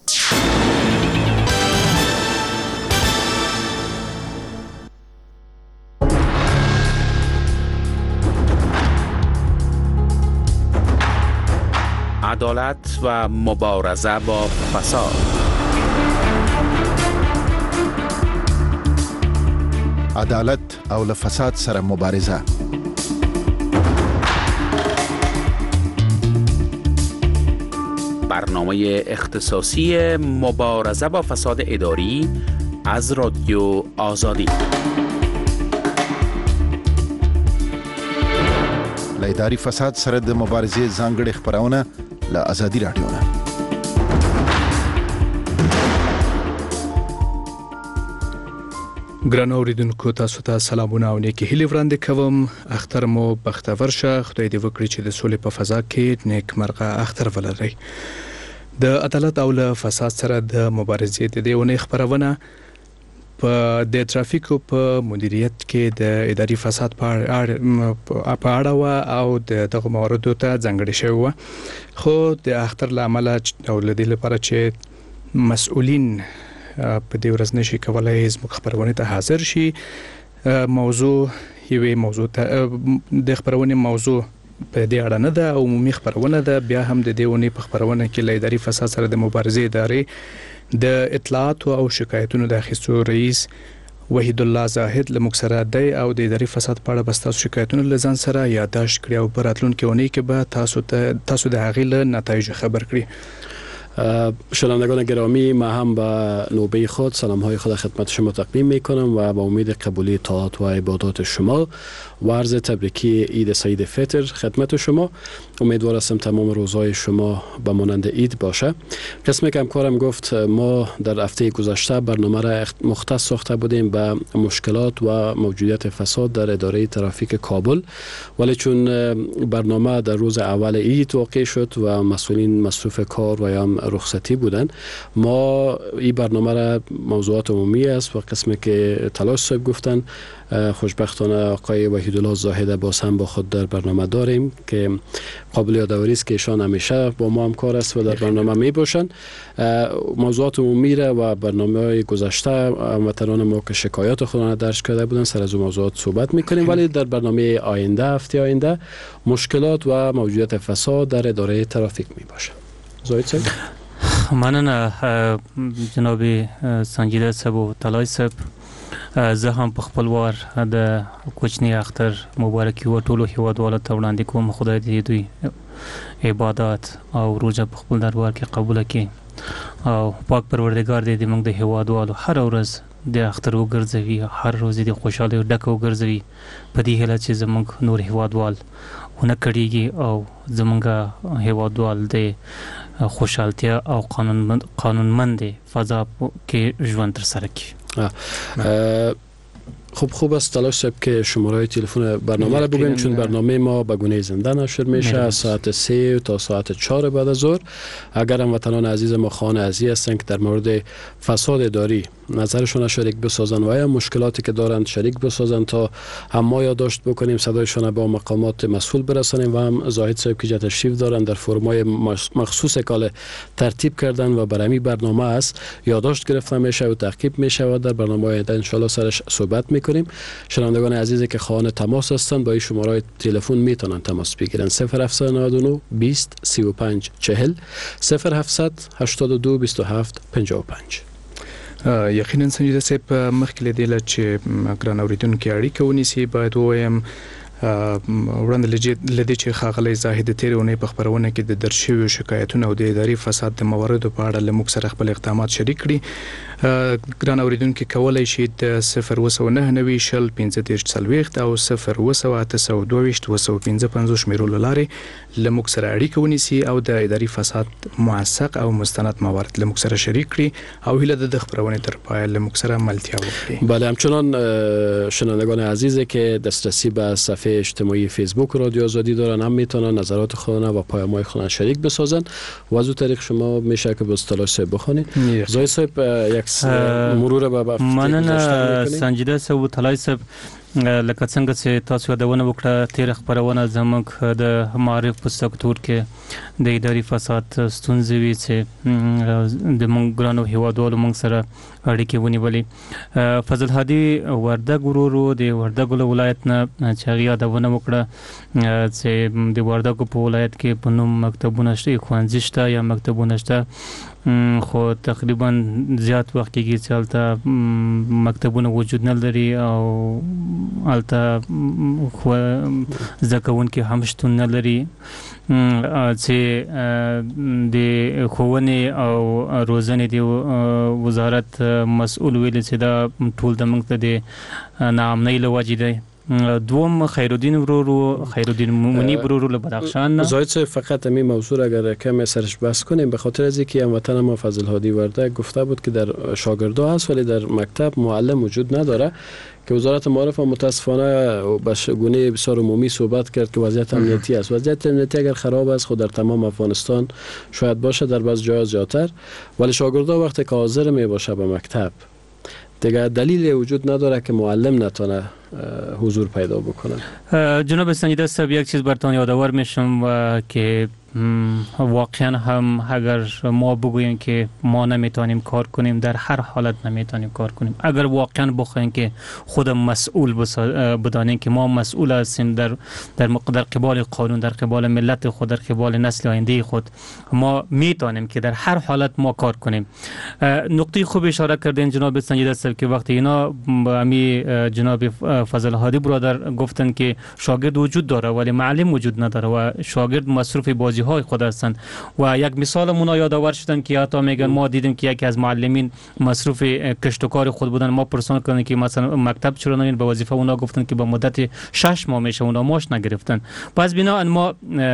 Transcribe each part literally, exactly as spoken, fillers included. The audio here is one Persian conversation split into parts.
عدالت و مبارزه با فساد. عدالت او له فساد سره مبارزه. برنامه اختصاصی مبارزه با فساد اداری از رادیو آزادی. له اداري فساد سره د مبارزې ځانګړې خبرونه له آزادي رادیو نه. ګران اوریدونکو، تاسو ته سلامونه او نیکی هیلې وړاندې کوم. اختر مو بختور شه. خدای دې وکړي چې د سولې په فضا کې نیک مرغه اختر ولرئ. د عدالت او له فساد سره د مبارزې د دې ونې خبرونه په د ترافیکو په مدیریت کې د اداري فساد په اړه او د دغه مواردو ته ځانګړې شوی و، خو د اختر له امله او له دې لپاره چې مسؤلین په دې ورځ نشي کولای زموږ خبرونه ته حاضر شي، موضوع یوې موضوع ته د خبرونه موضوع په دې اړه نه ده، عمومي خبرونه ده. بیا هم د دې ونې په خبرونه کې له اداري فساد سره د مبارزې ادارې د اطلاعات او شکایتونو د اخیستو رئیس وحید الله زاهد له موږ سره دی او د اداري فساد په اړه به تاسو شکایتونه له ځان سره یادداشت کړئ او په راتلونکي اونۍ کې به تاسو ته تاسو د هغې له نتایجو خبر کړئ. شنوندگان گرامی، ما هم به نوبه خود سلام های خود خدمت شما تقدیم می کنم و با امید قبولی طاعات و عبادات شما و عرض تبریکی عید سعید فطر خدمت شما. امیدوار هستم تمام روزهای شما به مانند عید باشه. قسم که همکارم گفت، ما در هفته گذشته برنامه را مختص ساخته بودیم به مشکلات و موجودیت فساد در اداره ترافیک کابل، ولی چون برنامه در روز اول عید واقع شد و مسئولین مصروف کار و یا رخصتی بودن، ما این برنامه را موضوعات عمومی است و قسمی که تلاش صاحب گفتن، خوشبختانه آقای وحید الله زاهد باز هم با خود در برنامه داریم که قابل یادآوری است که ایشان همیشه با ما همکار است و در برنامه می باشند. موضوعات عمومی را و برنامه‌های گذشته هموطنان ما که شکایات خودشان درج کرده بودند سر از موضوعات صحبت می‌کنیم، ولی در برنامه آینده هفته آینده مشکلات و موجودیت فساد در اداره ترافیک می باشه. زاهد صاحب. مننه جناب سنجیده صاحب و طلای صاحب. زه هم په خپل وار د کوچنی اختر مبارکي و ټولو هیوادوالو ته وړاندې کوم. خدای دې دوی عبادت او روزه په خپل دربار کې قبول کړي او پاک پروردگار دې موږ د هیوادوالو هر ورځ د اختر وګرځوي، هر ورځ د خوشاله ډک وګرځوي په دې هیله چې زموږ نور هیوادوال ونه کړيږي او زموږ هیوادوال د خوشحالتیا او قانون قانونمند فضا کې ژوند تر سره کړي. خب خوب است تلاش صاحب که شماره تلفن برنامه را بگویم، چون برنامه ما به گونه زنده نشر میشه از ساعت سه تا ساعت چهار بعد از ظهر. اگر هم وطنان عزیز ما خانه عزیز هستند که در مورد فساد اداری نظرشون شریک بسازن و یا مشکلاتی که دارند شریک بسازن تا هم ما یادداشت بکنیم، صدایشان با مقامات مسئول برسانیم و هم زاهد صاحب که تشریف دارن در فرمای مخصوص کال ترتیب کردن و برای برنامه است یادداشت گرفته میشه و تعقیب میشه و در برنامه آینده ان شاء الله سرش صحبت میکنیم. شنوندگان عزیزی که خواهان تماس هستند با این شماره تلفن میتونن تماس بگیرن: صفر هفت نه نه بیست سی و پنج چهل صفر هفت هشتاد و دو بیست و هفت پنجاه و پنج. یقینا سنجیده صاحب، مخکې له دې چې ګران اوریدونکو اړیکه ونیسي باید ووایم وړاندې لدې چې ښاغلی زاهد تیرې اونۍ په خپرونه کې د درج شویو شکایتونو او د اداري فساد د مواردو په اړه له موږ سره خپل اقدامات شریک کړي. ګران اوریدونکو کولی شي د صفر اوه سوه نهه نوي شل پنځه دېرش څلوېښت او صفر اوه سوه اته سوه دوه ویشت اوه سوه پنځه پنځوس شمیرو له لارې له موږ سره اړیکه ونیسي او د اداري فساد موثق او مستند موارد له موږ سره شریک کړي او هیله ده د خپرونې تر پایه له موږ سره ملتیا وکړي. بله، همچنان شنوندگان عزیزی که دسترسی به صفحه اجتماعی فیسبوک رادیو آزادی دارن هم میتونن نظرات خودشان و پیام‌های خودشان شریک بسازن و از اون طریق شما میشه که به اصطلاح صاحب بخونید. زاهد صاحب یک مرور به مننه سنجیده صاحب و طلای صاحب. لکه څنګه چې تاسو یادونه وکړه تیر خبرونه زموږ د معرف په سکتور کې د اداري فساد ستونزې وي چې د موږ ګرانو هیوادوالو موږ سره اړیکې ونیولې. فضل هادي وردګ ورورو د وردګ ولایت نه چې هغه یادونه وکړه چې د وردګ په ولایت کې په نوم مکتبونه شته، ښوونځي شته یا مکتبونه شته، خو تقریبا زیات وخت کېږي چې هلته مکتبونه وجود نه لري او هلته زده کوونکي هم شتون نه لري چې د ښوونې او روزنې د وزارت مسؤل ویل چې دا ټول د موږ ته د ناامنۍ له وجې دی. دوم خیرالدین ورورو خیرالدین منیب ورورو له بدخشان. زاید صاحب فقط همین موضوع اگر کم سرش بحث کنیم به خاطر از اینکه هموطن ما فضل هادی وردک گفته بود که در شاگردا هست ولی در مکتب معلم وجود نداره که وزارت معارف متاسفانه به گونه بسیار عمومی صحبت کرد که وضعیت امنیتی است. وضعیت امنیتی اگر خراب است خود در تمام افغانستان شاید باشه، در بعض جاها زیادتر، ولی شاگردا وقتی که حاضر می باشه به مکتب دیگه دلیل وجود نداره که معلم نتونه حضور پیدا بکنه. جناب سنجیده صاحب یک چیز براتون یادآور میشم و که واقعا هم اگر ما بگوییم که ما نمیتونیم کار کنیم در هر حالت نمیتونیم کار کنیم. اگر واقعا بخوایم که خود مسئول بدانیم که ما مسئول هستیم در در در قبال قانون، در قبال ملت خود، در قبال نسل آینده خود، ما میتونیم که در هر حالت ما کار کنیم. نقطه خوب اشاره کردین جناب سنجیده صاحب که وقتی اینا امی جناب فضل هادی برادر گفتن که شاگرد وجود داره ولی معلم وجود نداره و شاگرد مصروف بازی های خود هستند و یک مثال مونا یادآور شدن که حتی میگن ما دیدیم که یکی از معلمین مصروف کشت و کار خود بودن، ما پرسان کردن که مثلا مکتب چرا نمیرین به وظیفه، اونا گفتن که به مدت شش ماه میشه اونا ماش نگرفتن. پس بنابراین ما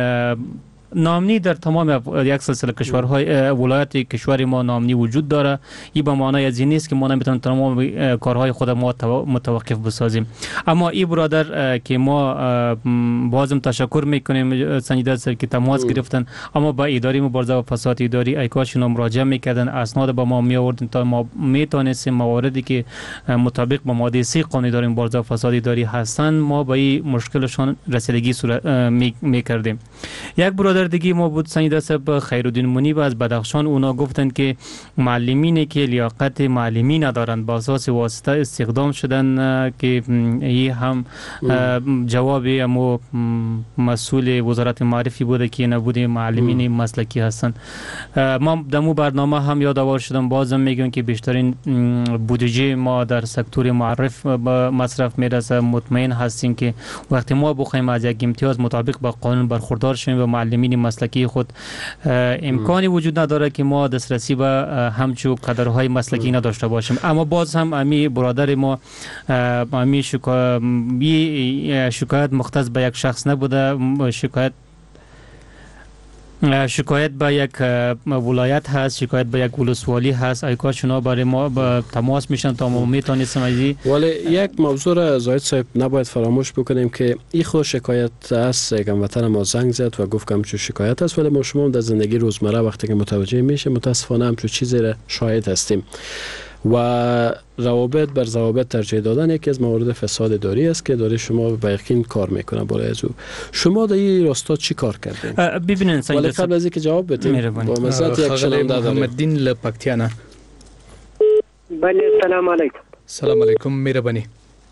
نامنی در تمام یک سلسله کشورهای ولایت کشور ما نامنی وجود داره. این به معنای از این نیست که ما نمیتونیم تمام کارهای خود ما متوقف بسازیم. اما این برادر که ما بازم تشکر میکنیم سنجیده صاحب که تماس گرفتن، اما با اداره مبارزه با فساد اداری ای کاش اینا مراجعه میکردن، اسناد با ما می آوردن تا ما میتونستیم مواردی که مطابق با ماده سه قانون اداره مبارزه با فساد اداری هستند ما با این مشکلشان رسیدگی میکردیم. یک برادر دیگه ما بود سنجیده صاحب خیرالدین منیب از بدخشان، اونا گفتن که معلمینی که لیاقت معلمی ندارند با اساس واسطه استخدام شدن که این هم جواب امو مسئول وزارت معرفی بوده که نبوده معلمین مسلکی هستند. ما دمو برنامه هم یادآور شدم، بازم میگم که بیشترین بودجه ما در سکتور معرف مصرف میرسه. مطمئن هستیم که وقتی ما بخوایم از یک امتیاز مطابق با قانون برخوردار شویم و معلمین مسلکی خود امکانی وجود نداره که ما دسترسی به همچو قدرهای مسلکی نداشته باشیم. اما باز هم امی برادر ما امی شکایت مختص به یک شخص نبوده، شکایت شکایت به یک ولایت هست، شکایت به یک ولسوالی هست. ای کاش اونا برای ما با تماس میشن تا ما میتونستیم ازی. ولی یک موضوع را زاید صاحب نباید فراموش بکنیم که این خود شکایت است. یک هموطن ما زنگ زد و گفت که همچون شکایت است، ولی ما شما در زندگی روزمره وقتی که متوجه میشه متاسفانه همچون چیزی را شاهد هستیم و روابط بر ضوابط ترجیح دادن یکی از موارد فساد اداری است که اداره شما به یقین کار میکنه. بالای از او شما در این راستا چی کار کردین؟ ببینید ولی قبل از اینکه جواب بدیم با مزد یک شنونده داریم. محمد دین لپکتیانا. بله سلام علیکم. سلام علیکم مهربانی.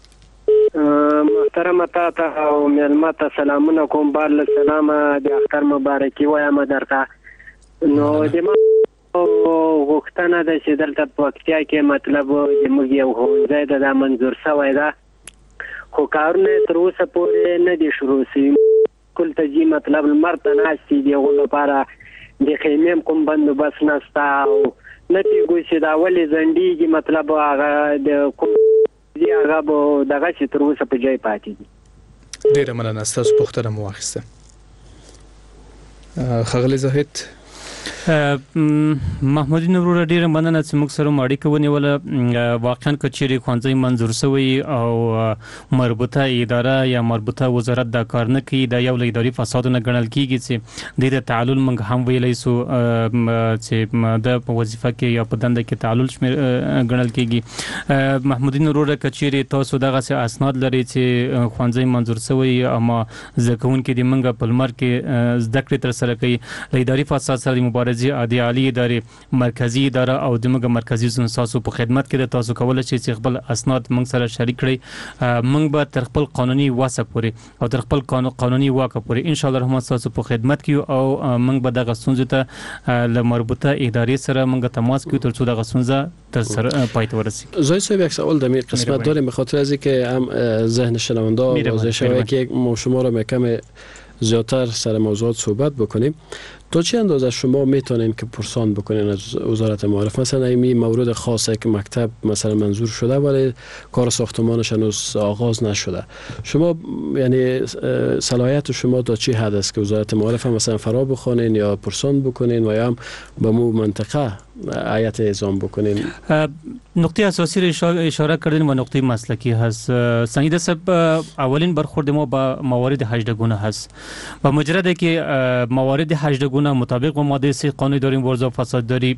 محترم تا او ملمت سلامونه کوم بار سلام د اختر مبارکي وایم درته. نو د او وختونه د چې دلته په وختیا کې مطلب د موږ یو ځای د منظور شوی ده خو کارونه تر اوسه پورې نه دي شروع شوي. کل ته جی مطلب المرته ناستې دي هغو لپاره د خیمې کوم بندوبست نشته او نه پوهېږو چې دا ولې ځنډېږي مطلب هغه د کوم دي هغه به دغه چې تر اوسه په ځای پاتې دي. ډېره مننه ستاسو پوښتنه مو واخیسته. ښاغلی زاهد محمودی نورور ډیر مننه چې موږ سره اړیکه ونیوله. واقعا کچېری خوانځي منظور شوی او مربوطه اداره یا مربوطه وزارت دا کار نه کوي، دا یو اداري فساد نه ګڼل کیږي چې د تعلل موږ هم ویلای سو چې د وظیفه کې یا په دنده کې تعلل شمیر ګڼل کیږي. محمودی نورور کچېری تاسو دغه اسناد لري چې خوانځي منظور شوی اما ځکهون کې د منګه په لمر کې زده کړې تر سره کوي. اداري فساد سره مبارزه عادي عالی ادارې مرکزی اداره او دموږ مرکزی سنساسو په خدمت کې د تاسو کول شي چې خپل اسناد موږ سره شریک کړئ. موږ به تر خپل قانوني واسه پورې او تر خپل قانوني واکه پورې ان شاء الله رحمان تاسو په خدمت کې او موږ به دغه ستونزې ته له مربوطه ادارې سره موږ تماس کوو تر څو دغه ستونزه تر سره پای ته ورسیږي. زای صاحب یک سوال در این قسمت داریم به خاطر از اینکه هم ذهن شنونده واضح شده که ما شما را کم زیادتر سر موضوعات صحبت بکنیم. تا چه اندازه شما میتونین که پرسان بکنین از وزارت معارف؟ مثلا این مورد خاصه که مکتب مثلا منظور شده ولی کار ساختمانش هنوز آغاز نشده، شما یعنی صلاحیت شما تا چه حد است که وزارت معارف هم مثلا فرا بخونین یا پرسان بکنین و یا هم به مو منطقه هیئت اعزام بکنین؟ نقطه اساسی را اشاره کردین و نقطه مسلکی هست. سنجیده صاحب، اولین برخورد ما با موارد هجدگونه هست و مجرد که موارد هجدگونه مطابق با ماده سه قانون اداره مبارزه با فساد داری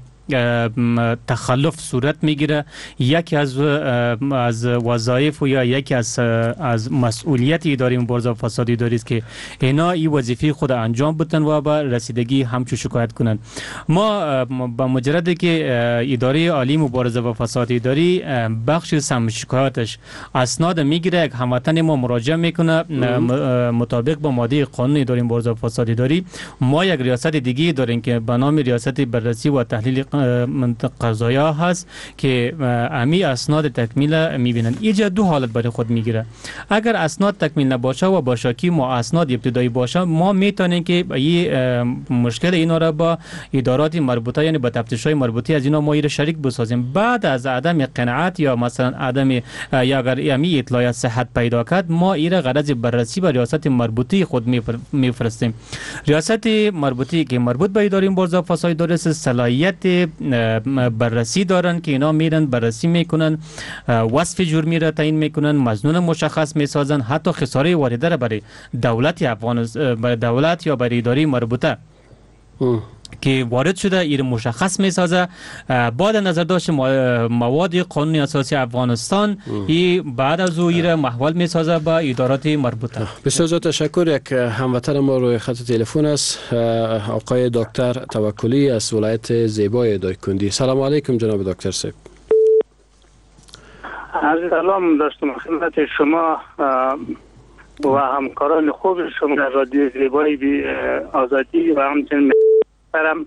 تخلف صورت میگیره، یکی از از وظایف و یا یکی از از مسئولیت اداره مبارزه با فساد اداری است که اینا این وظیفه خود انجام بدن و به رسیدگی همچو شکایت کنند. ما با مجرد که اداره عالی مبارزه با فساد اداری بخش سم شکایتش اسناد میگیره، یک هموطن ما مراجعه میکنه مطابق با ماده قانون اداره مبارزه با فساد اداری، ما یک ریاست دیگه داریم که به نام ریاست بررسی و تحلیل قضایا هست که امی اسناد تکمیل میبینن. اینجا دو حالت برای خود میگیره. اگر اسناد تکمیل نباشه و باشه که ما اسناد ابتدایی باشه، ما میتونیم که این مشکل اینا را با ادارات مربوطه یعنی با تفتیش‌های مربوطه از اینا ما را شریک بسازیم. بعد از عدم قناعت یا مثلا عدم یا اگر امی اطلاعات صحت پیدا کرد، ما این را غرض بررسی با ریاست مربوطه خود میفرستیم. ریاست مربوطه که مربوط به اداره مبارزه با فساد اداری است، صلاحیت بررسی دارن که اینا میرن بررسی میکنن، وصف جرمی را تعیین میکنن، مظنون مشخص میسازن، حتی خساره وارده را برای دولت افغانستان برای دولت یا برای اداره مربوطه که وارد شده این مشخص میسازه. بعد نظر داشت مواد قانونی اساسی افغانستان این بعد از او این محول میسازه با ادارات مربوطه. بسیار زیاد تشکر. یک هموطن ما روی خط تلفن است، آقای دکتر توکلی از ولایت زیبای دایکنډي. سلام علیکم جناب دکتر صاحب. عرض سلام داشتم خدمت شما و همکاران خوب شما در رادیو زیبای بی آزادی و همچنین برم.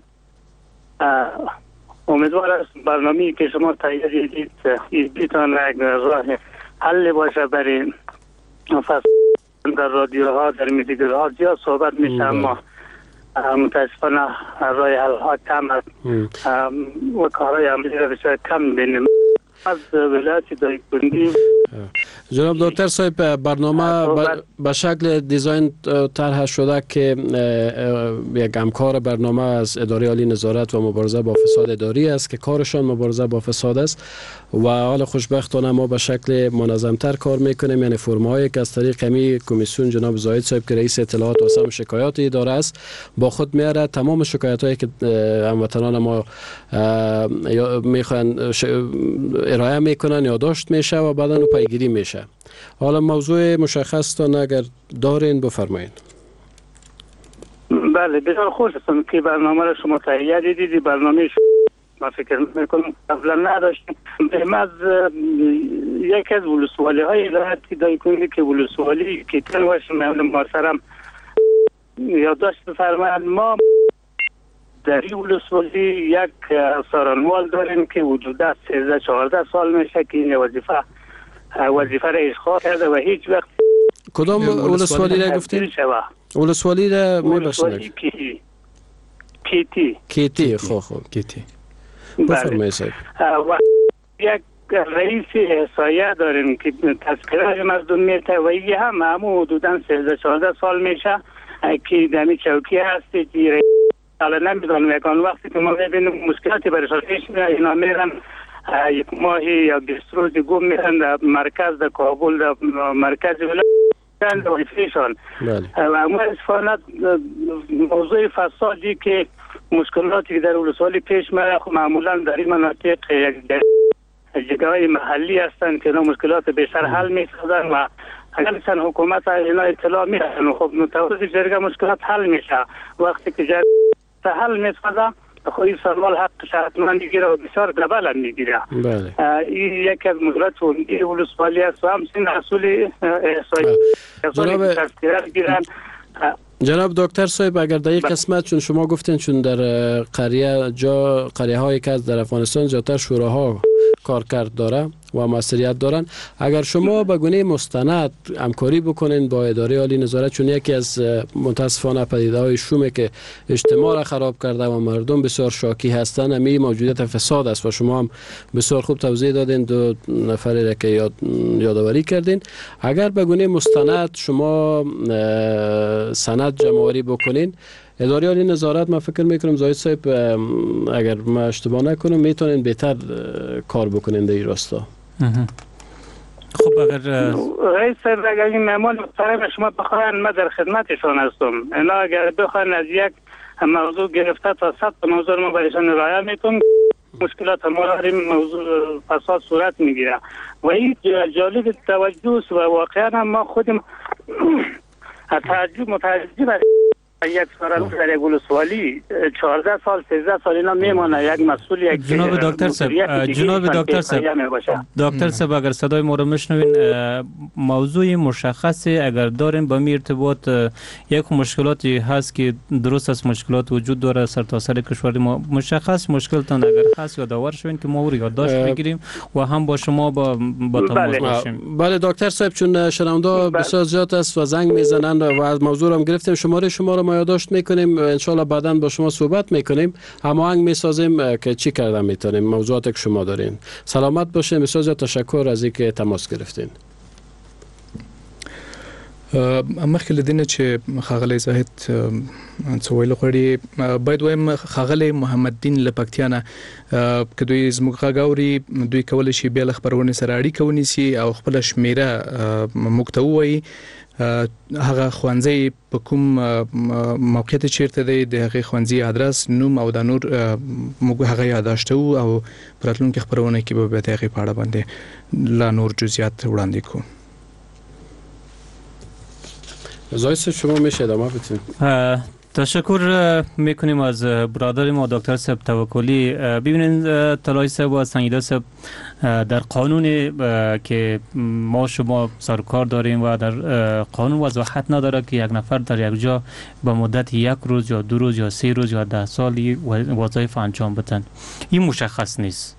امیدوار است برنامه‌ای که شما تهیه کردید این بتونه یک راه حل باشه برای فساد در رادیوها در میدیگرها زیاد صحبت میشه اما متاسفانه راه حل ها کم است و کارهای عملی را بسیار کم بینیم. از ولایت دایکنډي جناب دکتر صاحب، برنامه به شکل دیزاین طرح شده که یک همکار برنامه از اداره عالی نظارت و مبارزه با فساد اداری است که کارشان مبارزه با فساد است و حال خوشبختانه ما به شکل منظمتر کار میکنیم، یعنی فرم‌هایی که از طریق می کمیسیون جناب زاید صاحب که رئیس اطلاعات و سم شکایات اداره است با خود میاره تمام شکایت‌هایی که هموطنان ما میخوان ارائه میکنن یادداشت میشه و بعداً پیگیری میشه. حالا موضوع مشخص تا اگر دارین بفرمایید. بله بسیار خوش هستم که برنامه را شما تهیه دیدید. برنامه ما فکر میکنم قبلا نداشتیم. ما از یکی از ولسوالی های ولایت دایکنډي که ولسوالی که تلوش محترم یادداشت بفرمایید. ما در این ولسوالی یک سارنوال داریم که حدود سیزده چهارده سال میشه که این وظیفه وظیفه را اشغال کرده و هیچ وقت. کدام ولسوالی را گفتید؟ ولسوالی را میبخشید؟ کیتی کیتی کیتی خب خب کیتی بفرمایید صاحب. و یک رئیس احصایه داریم که تذکره مردم میته و این هم همون حدودا سیزده چهارده سال میشه که دمی چوکی هستی که حالا نمیدونم یکان وقتی که ما میبینیم مشکلاتی برایشان پیش میاد اینا میرن یک ماهی یا بیست روزی گم میرن در مرکز در کابل در مرکز ولایت وظیفه‌شان و اما اصفهان موضوع فسادی که مشکلاتی که در ولسوالی پیش میاد معمولا در این مناطق یک جگه‌های محلی هستند که اینا مشکلات بیشتر حل می‌سازن و اگر مثلا حکومت اینا اطلاع میدن خب متوسط جرگه مشکلات حل میشه وقتی که جرگه حل میسازه خب این سروال حقش حتما میگیره و بسیار دبل هم میگیره. این یکی از مشکلات ولسوالی است و همچنین اصول احصایی جناب تذکره گیرن. جناب دکتر صاحب اگر در یک قسمت چون شما گفتین چون در قریه جا قریه هایی که در افغانستان زیادتر شوراها کارکرد داره و مسئولیت دارن اگر شما به گونه مستند همکاری بکنین با اداره عالی نظارت چون یکی از متاسفانه پدیده‌های شومه که اجتماع را خراب کرده و مردم بسیار شاکی هستند امی موجودیت فساد است و شما هم بسیار خوب توضیح دادین دو نفری را که یاد یادآوری کردین اگر به گونه مستند شما سند جمع‌آوری بکنین اداره عالی نظارت من فکر میکنم زاهد صاحب اگر ما اشتباه نکنم میتونین بهتر کار بکنین در این راستا. خب اگر رئیس صاحب اگر این مهمان محترم شما بخواین من در خدمتشان هستم اینا اگر بخواین از یک موضوع گرفته تا صد موضوع ما برایشان رعایت میکنم مشکلات ما را این موضوع فساد صورت میگیره و این جالب توجه است و واقعا ما خودم تعجب متعجب یک سرالو در یک ولسوالی چهارده سال سیزده سال اینا میمونه یک مسئول یک جناب دکتر صاحب جناب دکتر صاحب دکتر صاحب اگر صدای ما رو میشنوین موضوع مشخصی اگر دارین با می ارتباط یک مشکلاتی هست که درست است مشکلات وجود داره سرتاسر کشور ما مشخص مشکلتان اگر هست یادآور شوین که ما رو یادداشت بگیریم و هم با شما با با تماس باشیم. بله دکتر صاحب چون شنونده بسیار زیاد است و زنگ میزنن و از موضوع هم گرفتیم شماره شما رو ما یادداشت میکنیم ان شاء الله بعداً با شما صحبت میکنیم هماهنگ میسازیم که چی کردن میتونیم موضوعاتی که شما دارین. سلامت باشین بسیار زیاد تشکر از اینکه تماس گرفتین. مخکې لدینه چې خاغلی زاهد څه ویل غواړي باید وایم خاغلی محمد دین له پکتیا نه که دوی زموږ غږ اوري دوی کولی شي بیا له خپرونې سره اړیکه ونیسي او خپله شمیره موږ ته ووایي هغه ښوونځی په کوم موقعیت چیرته دی د هغې ښوونځي ادرس نوم او دا نور موږ هغه یادداشت کوو او په راتلونکي خپرونه کې به بیا د هغې په اړه باندې لا نور جزئیات وړاندې کوو. زایست شما میشه ادامه بدین. تشکر میکنیم از برادر ما دکتر صاحب توکلی. ببینید طلایی صاحب و سنگیده صاحب در قانون که ما شما سرکار داریم و در قانون وضاحت نداره که یک نفر در یک جا به مدت یک روز یا دو روز یا سه روز یا ده سال وظایف انجام بدن. این مشخص نیست.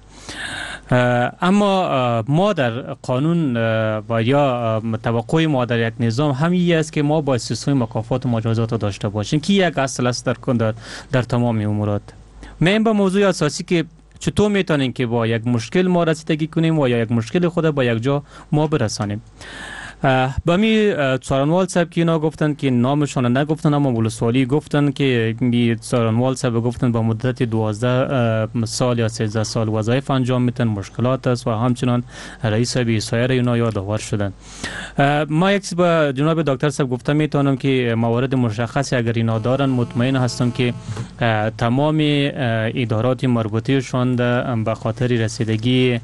اما ما در قانون و یا توقع ما در یک نظام همین است که ما با استثنای مکافات و مجازات داشته باشیم که یک اصل است در در, در تمام امورات. من به موضوع اساسی که چطور میتونیم که با یک مشکل ما رسیدگی کنیم و یا یک مشکل خود با یک جا ما برسانیم. با می سارنوال صاحب که اینا گفتن که نامشون نگفتن اما ولسوالی گفتن که می سارنوال صاحب گفتن با مدت دوازده سال یا سیزده سال وظایف انجام میتن مشکلات است و همچنان رئیس صاحب سایر اینا یادآور شدن. ما یک چیز با جناب دکتر صاحب گفتم میتونم که موارد مشخصی اگر اینا دارن مطمئن هستم که تمام ادارات مربوطهشون به خاطر رسیدگی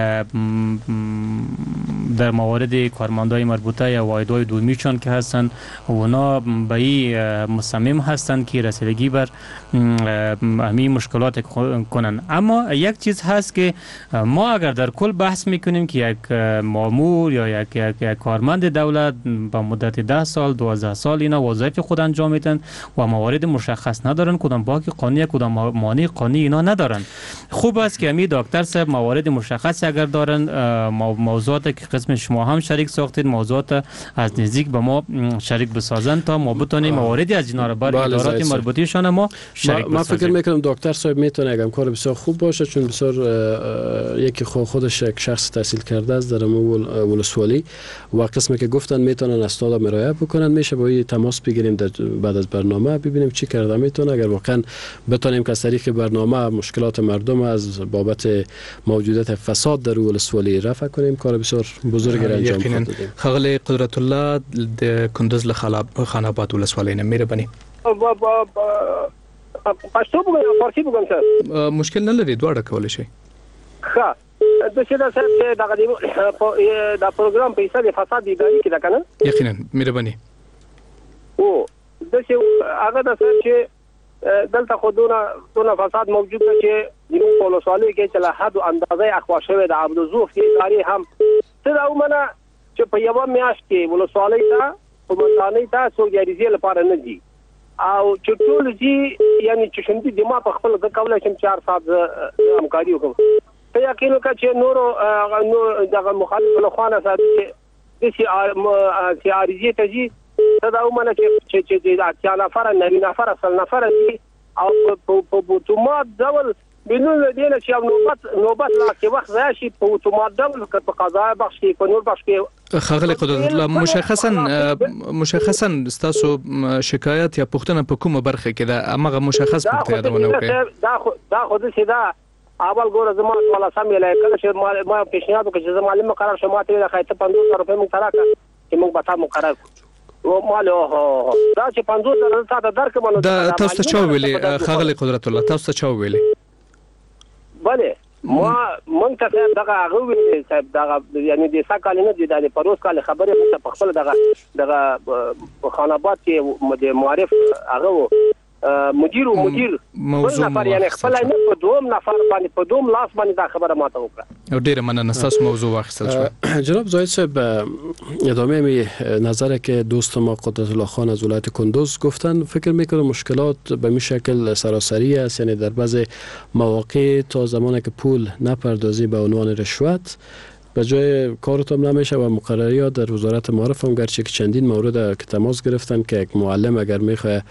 در موارد کارمندای مربوطه یا واحدهای دومیشان که هستند اونا به این مصمم هستند که رسیدگی بر همین مشکلات کنن. اما یک چیز هست که ما اگر در کل بحث میکنیم که یک مامور یا یک, یک, یک کارمند دولت با مدت ده سال دوازده سال اینا وظایف خود انجام میدن و موارد مشخص ندارن کدام باقی قانونی کدام مانع قانونی اینا ندارن. خوب است که همین دکتر صاحب موارد مشخص اگر دارن موضوعات که قسم شما هم شریک ساختید موضوعات از نزدیک به ما شریک بسازن تا ما بتونیم مواردی از اینا را بر ادارات مربوطه‌شان ما شریک ما بسازیم. فکر میکنم دکتر صاحب میتونه اگه کار بسیار خوب باشه، چون بسیار یکی خودش یک شخص تحصیل کرده است در ولسوالی و قسمی که گفتن میتونن استاد مراجعه بکنن، میشه با این تماس بگیریم بعد از برنامه ببینیم چی کرده میتونه. اگر واقعا بتونیم که از طریق برنامه مشکلات مردم از بابت موجودیت فساد در ولسوالی رفع کنیم، کار بسیار بزرگی را انجام خواهیم. خغلی قدرت الله د کندوز له خاناباد ولسوالی نه مهرباني. پښتو به فارسی بګم سر مشکل نه لري، دواړه کولای شي. ښه د څه د سر دغه د پروګرام په حساب فساد اداري کې دا کنه یقینا مهرباني. او د څه هغه د سر چې دلته خودونه دونه فساد موجود دی چې د ولسوالۍ کې چې له حد او اندازې اخوا شوی د عبدالزوف اداري هم څه دا ومنه چې په یو میاشت کې ولسوالۍ ته په مدانۍ ته څو جریزې لپاره نه دي او چې ټول دي یعنی چې شوندي د ما په خپل د کولای شم چهار ساعت همکاري وکړم. ته یقین وکړه چې نور نور دغه مخالف له خوانه ساتي د سي ارزي ته دي دا ومنه چې چې د اتیا نفر نه نفر اصل نفر دي او په اتومات ډول بنو دینه چې نوبت نوبت لا کې وخت راشي په اتومات ډول په قضا بخش کې په نور بخش کې خغلی قدرت الله مشخصا مشخصا تاسو شکایت یا پوښتنه په کومه برخه کې ده امغه مشخص پورته یادونه وکړئ. دا خو دا خو د سیدا اول ګوره زموږ ولا سم یې کله چې ما ما پیشنهاد وکړ چې زموږ معلم مقرر شوه ماته د خایته پنځوس زره روپۍ مونږ تراکه چې موږ به تا مقرر او مالو دا چې پنځوس زره ساده درکمنو دا تاسو چا ویلي خغلی قدرت الله تاسو چا ویلي؟ بله ما مونږ ته دغه هغه ویلي صاحب دغه یعنی د ساکال نه دي د پروس کال خبره مونږ په خپل دغه دغه خاناباد کې د معرف هغه مدیر او مدیر موضوع نفر یعنی خپل نه په دوم نفر باندې په دوم لاس باندې دا خبره ماته وکړه. او ډیره مننه تاسو موضوع واخیستل شو. جناب زاهد صاحب ادامه می نظر که دوست ما قدرت الله خان از ولایت کندوز گفتن، فکر میکنم مشکلات به می شکل سراسری است، یعنی در بعض مواقع تا زمانی که پول نپردازی به عنوان رشوت به جای کارتون نمیشه و مقرریات در وزارت معارف هم گرچه که چندین مورد که تماس گرفتن که یک معلم اگر میخواه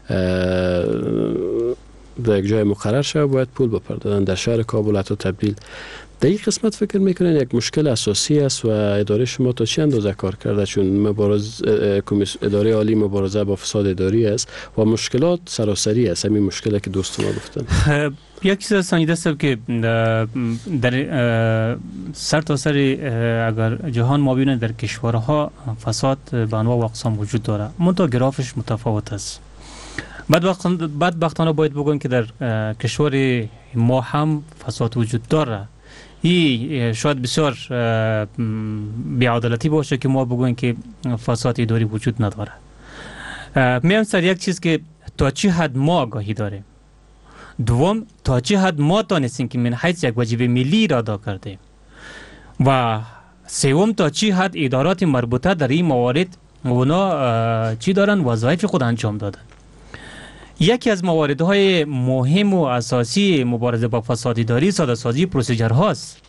در یک جای مقرر شده باید پول بپردازن در شهر کابل حتی تبدیل. در این قسمت فکر میکنین یک مشکل اساسی است و اداره شما تا چه اندازه کار کرده؟ چون مبارز اداره عالی مبارزه با فساد اداری است و مشکلات سراسری است، همین مشکلی که دوست ما گفتن. یک چیز سنجیده است که در سر تا سر اگر جهان ما ببینیم در کشورها فساد به انواع و اقسام وجود داره، منتها گرافش متفاوت است. بدبختانه باید بگویم که در کشور ما هم فساد وجود داره. این شاید بسیار بی‌عدالتی باشه که ما بگویم که فساد اداری وجود نداره. میام سر یک چیز که تا چه حد ما آگاهی داریم، دوم تا چه حد ما تانستیم که من حیث یک واجب ملی را ادا کردیم و سوم تا چه حد ادارات مربوطه در این موارد اونا چی دارن وظایف خود انجام دادن. یکی از مواردهای مهم و اساسی مبارزه با فساد اداری ساده سازی پروسیجر هاست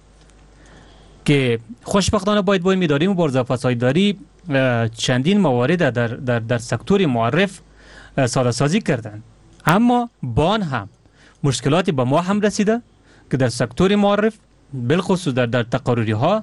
که خوشبختانه باید باید می‌داریم مبارزه با فساد اداری چندین موارد در در در سکتور معرف ساده سازی کردند، اما با آن هم مشکلاتی به ما هم رسیده که در سکتور معرف بالخصوص در در تقرری ها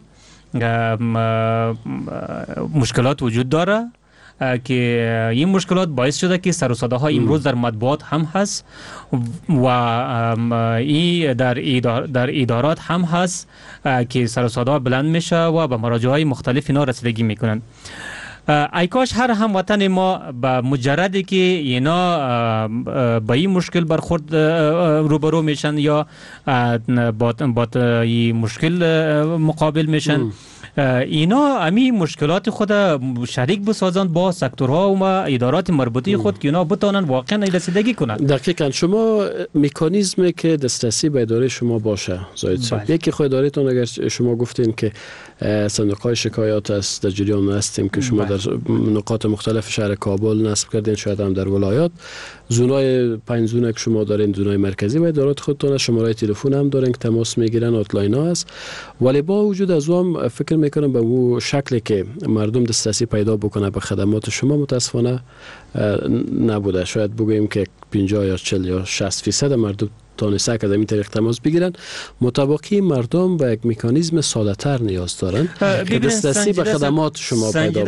مشکلات وجود داره که این مشکلات باعث شده که سر و صدا ها امروز در مطبوعات هم هست و این در ادار در ادارات هم هست که سر و صدا بلند میشه و به مراجع های مختلف اینا رسیدگی میکنن. ای کاش هر هموطن ما به مجردی که اینا با این مشکل برخورد روبرو میشن یا با با این مشکل مقابل میشن، اینا امی مشکلات خود شریک بسازند با سکتورها و ادارات مربوطه خود که اینا بتونن واقعا رسیدگی کنند. دقیقاً شما مکانیزمی که دسترسی به اداره شما باشه زاهد صاحب، یکی خود ادارهتون اگر شما گفتین که صندوق‌های شکایات است در جریان هستیم که شما در نقاط مختلف شهر کابل نصب کردین، شاید هم در ولایات، زونای پنج زونه که شما دارین، زونای مرکزی و ادارات خودتون، شماره تلفن هم دارین که تماس میگیرن، هاتلاین ها هست. ولی با وجود از اون فکر میکنم به اون شکلی که مردم دسترسی پیدا بکنه به خدمات شما متاسفانه نبوده. شاید بگوییم که پنجاه یا چهل یا شصت درصد مردم تانسته که از این طریق تماس بگیرن. مطابقی مردم به یک مکانیزم ساده تر نیاز دارن که دسترسی به خدمات شما پیدا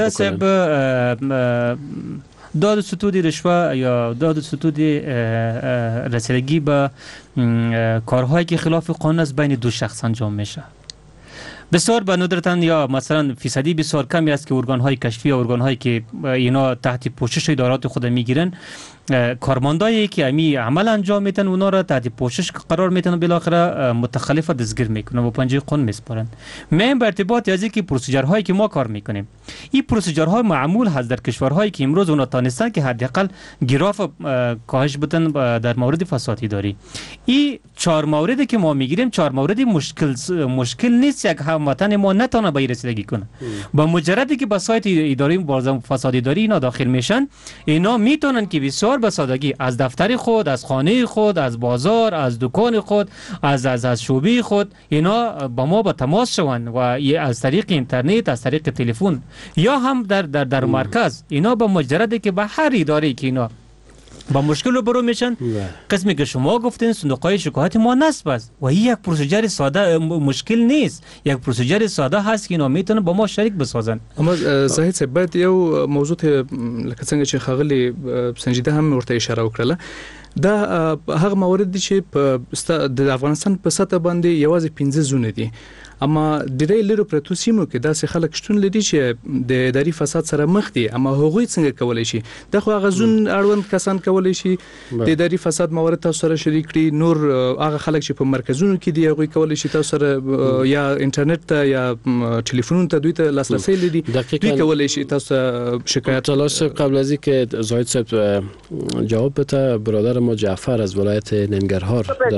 بکنن. داد ستودی رشوه یا داد ستودی رسیدگی به کارهایی که خلاف قانون است بین دو شخص انجام میشه. بسیار به ندرتن یا مثلا فیصدی بسیار کمی است که ارگان‌های کشفی یا ارگان‌هایی که اینا تحت پوشش ادارات خود میگیرن، کارمندایی که امی عمل انجام میتن اونا را تحت پوشش قرار میتن، بالاخره متخلف دستگیر میکنن و پنجه قانون میسپارن. من به ارتباط از اینکه پروسیجرهایی که ما کار میکنیم، این پروسیجرها معمول هست در کشورهایی که امروز اونا تانستن که حداقل گراف کاهش بدن در مورد فساد اداری. این چهار موردی که ما میگیریم چهار موردی مشکل مشکل نیست یک هموطن ما نتونه به رسیدگی کنه. با مجردی که به سایت اداری بازم فساد اداری اینا داخل میشن، اینا میتونن که بسیار به سادگی از دفتر خود، از خانه خود، از بازار، از دکان خود، از از از شعبه خود اینا با ما با تماس شون و از طریق اینترنت، از طریق تلفن یا هم در در در مرکز اینا با مجردی که به هر اداره که اینا با مشکل رو برو میشن، قسمی که شما گفتین صندوق‌های شکایت ما نصب است و این یک پروسیجر ساده مشکل نیست، یک پروسیجر ساده هست که اینا میتونه با ما شریک بسازن. اما زاهد صاحب باید یو موضوع ته لکه څنګه چې خاغلی سنجیده هم ورته اشاره وکړه، دا هغه موارد دي چې د افغانستان په سطح باندې یوازې پنځه زونه دي، اما ډېری لرو پرتو سیمو کې داسې خلک شتون لري چې د اداري فساد سره مخ دي، اما هغوی څنګه کولای شي دا خو هغه زون اړوند کسان کولای شي د اداري فساد موارد تاسو سره شریک کړي، نور هغه خلک چې په مرکزونو کې دي هغوی کولای شي تاسو سره یا اینټرنیټ ته یا ټلیفونونو ته دوی ته لاسرسی لري، دوی کولای شي تاسو شکایت. تلاش قبل از اینکه زاهد صاحب جواب بده، برادر ما جعفر از ولایت ننگرهار در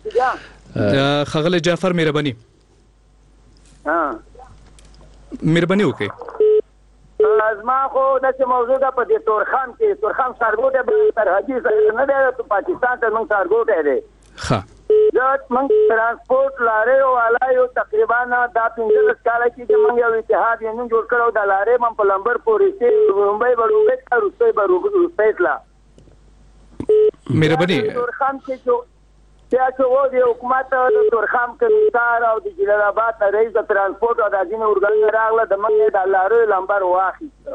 خدمت. خاغلی جعفر مهرباني ها مهرباني وکړئ. از ما خو د موضوع د په دې تورخم کې تورخم سرګوټه به سرحدي نه دی ته پاکستان ته موږ سرګوټه دی. ښه دا موږ ترانسپورت لارې او علایو تقریبا دا پنځه کال کې موږ یو اتحاد یې نه جوړ کړو، د لارې من په لمبر پورې چې ممبئی وروبه روسي وروبه فیصله مهرباني تورخم کې جو یا چې و د حکومت د تورخم کمیسار او د جلال آباد رئیس د ترانسپورت او د ځینې ارګان راغله د موږ د لارې لمبر واخیست.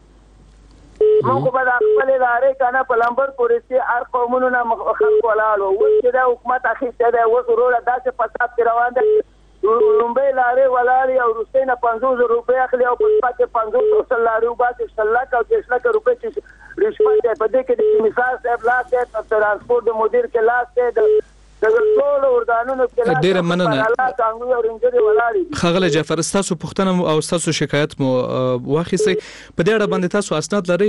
موږ په خپل لارې کنه په لمبر پورې چې هر قومونو نه خلک ولاړو و چې د حکومت اخیسته ده و سره داسې فساد روان ده. لومبۍ لارې ولاړې او روسي نه پنځوس روپۍ اخلي او په پاتې پنځوس وسل لارې وباسي شل لک او دېرش لک روپۍ چې رشوت دی په دې کې د کمیسار صاحب لاس دی، د ترانسپورت د مدیر کې لاس دی، د ټول ارګانونو کې لاس دی. ډېره مننه ښاغلی جعفر، ستاسو پوښتنه او ستاسو شکایت مو واخیستی. په دې اړه باندې تاسو اسناد لرئ؟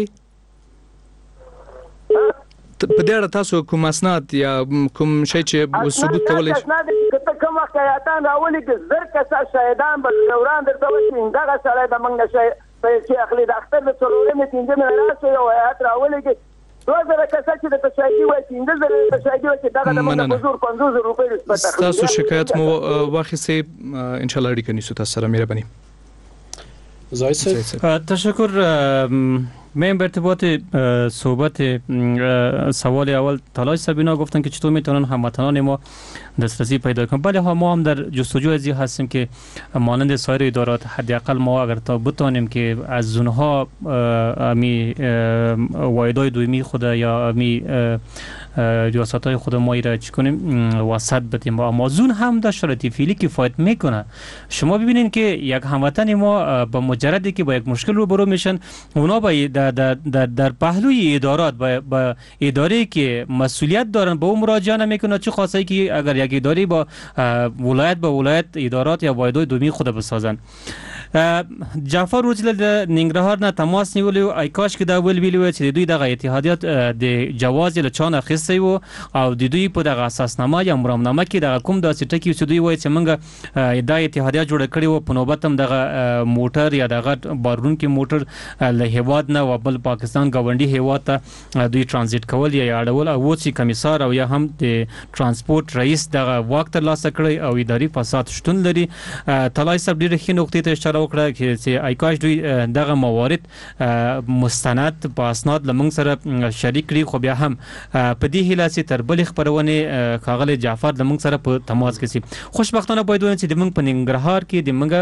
په دې اړه تاسو کوم اسناد یا کوم شی چې ثبوت کولی شي؟ اسناد چې کوم واقعیتان راولي کې زر کسه شاهدان به دوران درته وایي دغه سړی د موږ نه شی پیسې اخلي، د اختر د څلورمې پنځمې نه راشي یو هیات راولي کې دوه زره کسه چې د تشایدي وایي پنځه زره تشایدي وایي چې دغه د موږ حضور پنځوس روپۍ رشوت اخلي. ستاسو شکایت مو واخیستی، انشاءالله اړیکه نیسو تاسو سره. مهرباني. زاهد صاحب تشکر. من به ارتباط صحبت سوال اول تلاش سبینا گفتن که چطور میتونن هموطنان ما دسترسی پیدا کنن. بله ها، ما هم در جستجو ازی هستیم که مانند سایر ادارات حداقل ما اگر تا بتونیم که از زونها امی وایدای دومی خود یا امی ریاست‌های خود ما را چی کنیم وسط بدیم، اما زون هم در شرایط فعلی کفایت میکنه. شما ببینید که یک هموطن ما با مجردی که با یک مشکل روبرو میشن، اونا با در در در, در پهلوی ادارات با, با اداره که مسئولیت دارن به اون مراجعه نمیکنه، چه خاصه که اگر یک اداره با ولایت با ولایت ادارات یا وایدای دومی خود بسازن. جعفر روزل د ننګرهار نه تماس نیولې او ایکاش کې دا ول ویلو چې د دوی دغه اتحادیت د جواز له چانه خسته وو او د دوی په دغه اساسنامه یا مرامنامه کې دغه کوم داسې ټکی چې دوی وایي چې موږ د اتحادیت جوړ کړی وو په نوبت هم دغه موټر یا دغه بارونکي موټر له هیواد نه و بل پاکستان گاونډي هیواد ته دوی ترانزیت کول یا اړول او چې کمیسار او یا هم د ترانسپورت رئیس دغه واک ترلاسه کړی او اداري فساد شتون لري. طلای صاحب ډېر ښه نقطې ته اشاره وکړه چې ایکاش دوی دغه موارد مستند په اسناد لمنګ سره شریک کړي خو بیا هم په دې هیله چې تر بلې خبرونه ښاغلی جعفر لمنګ سره په تماس کې سي. خوشبختانه باید ووایم چې د موږ په ننګرهار کې د موږ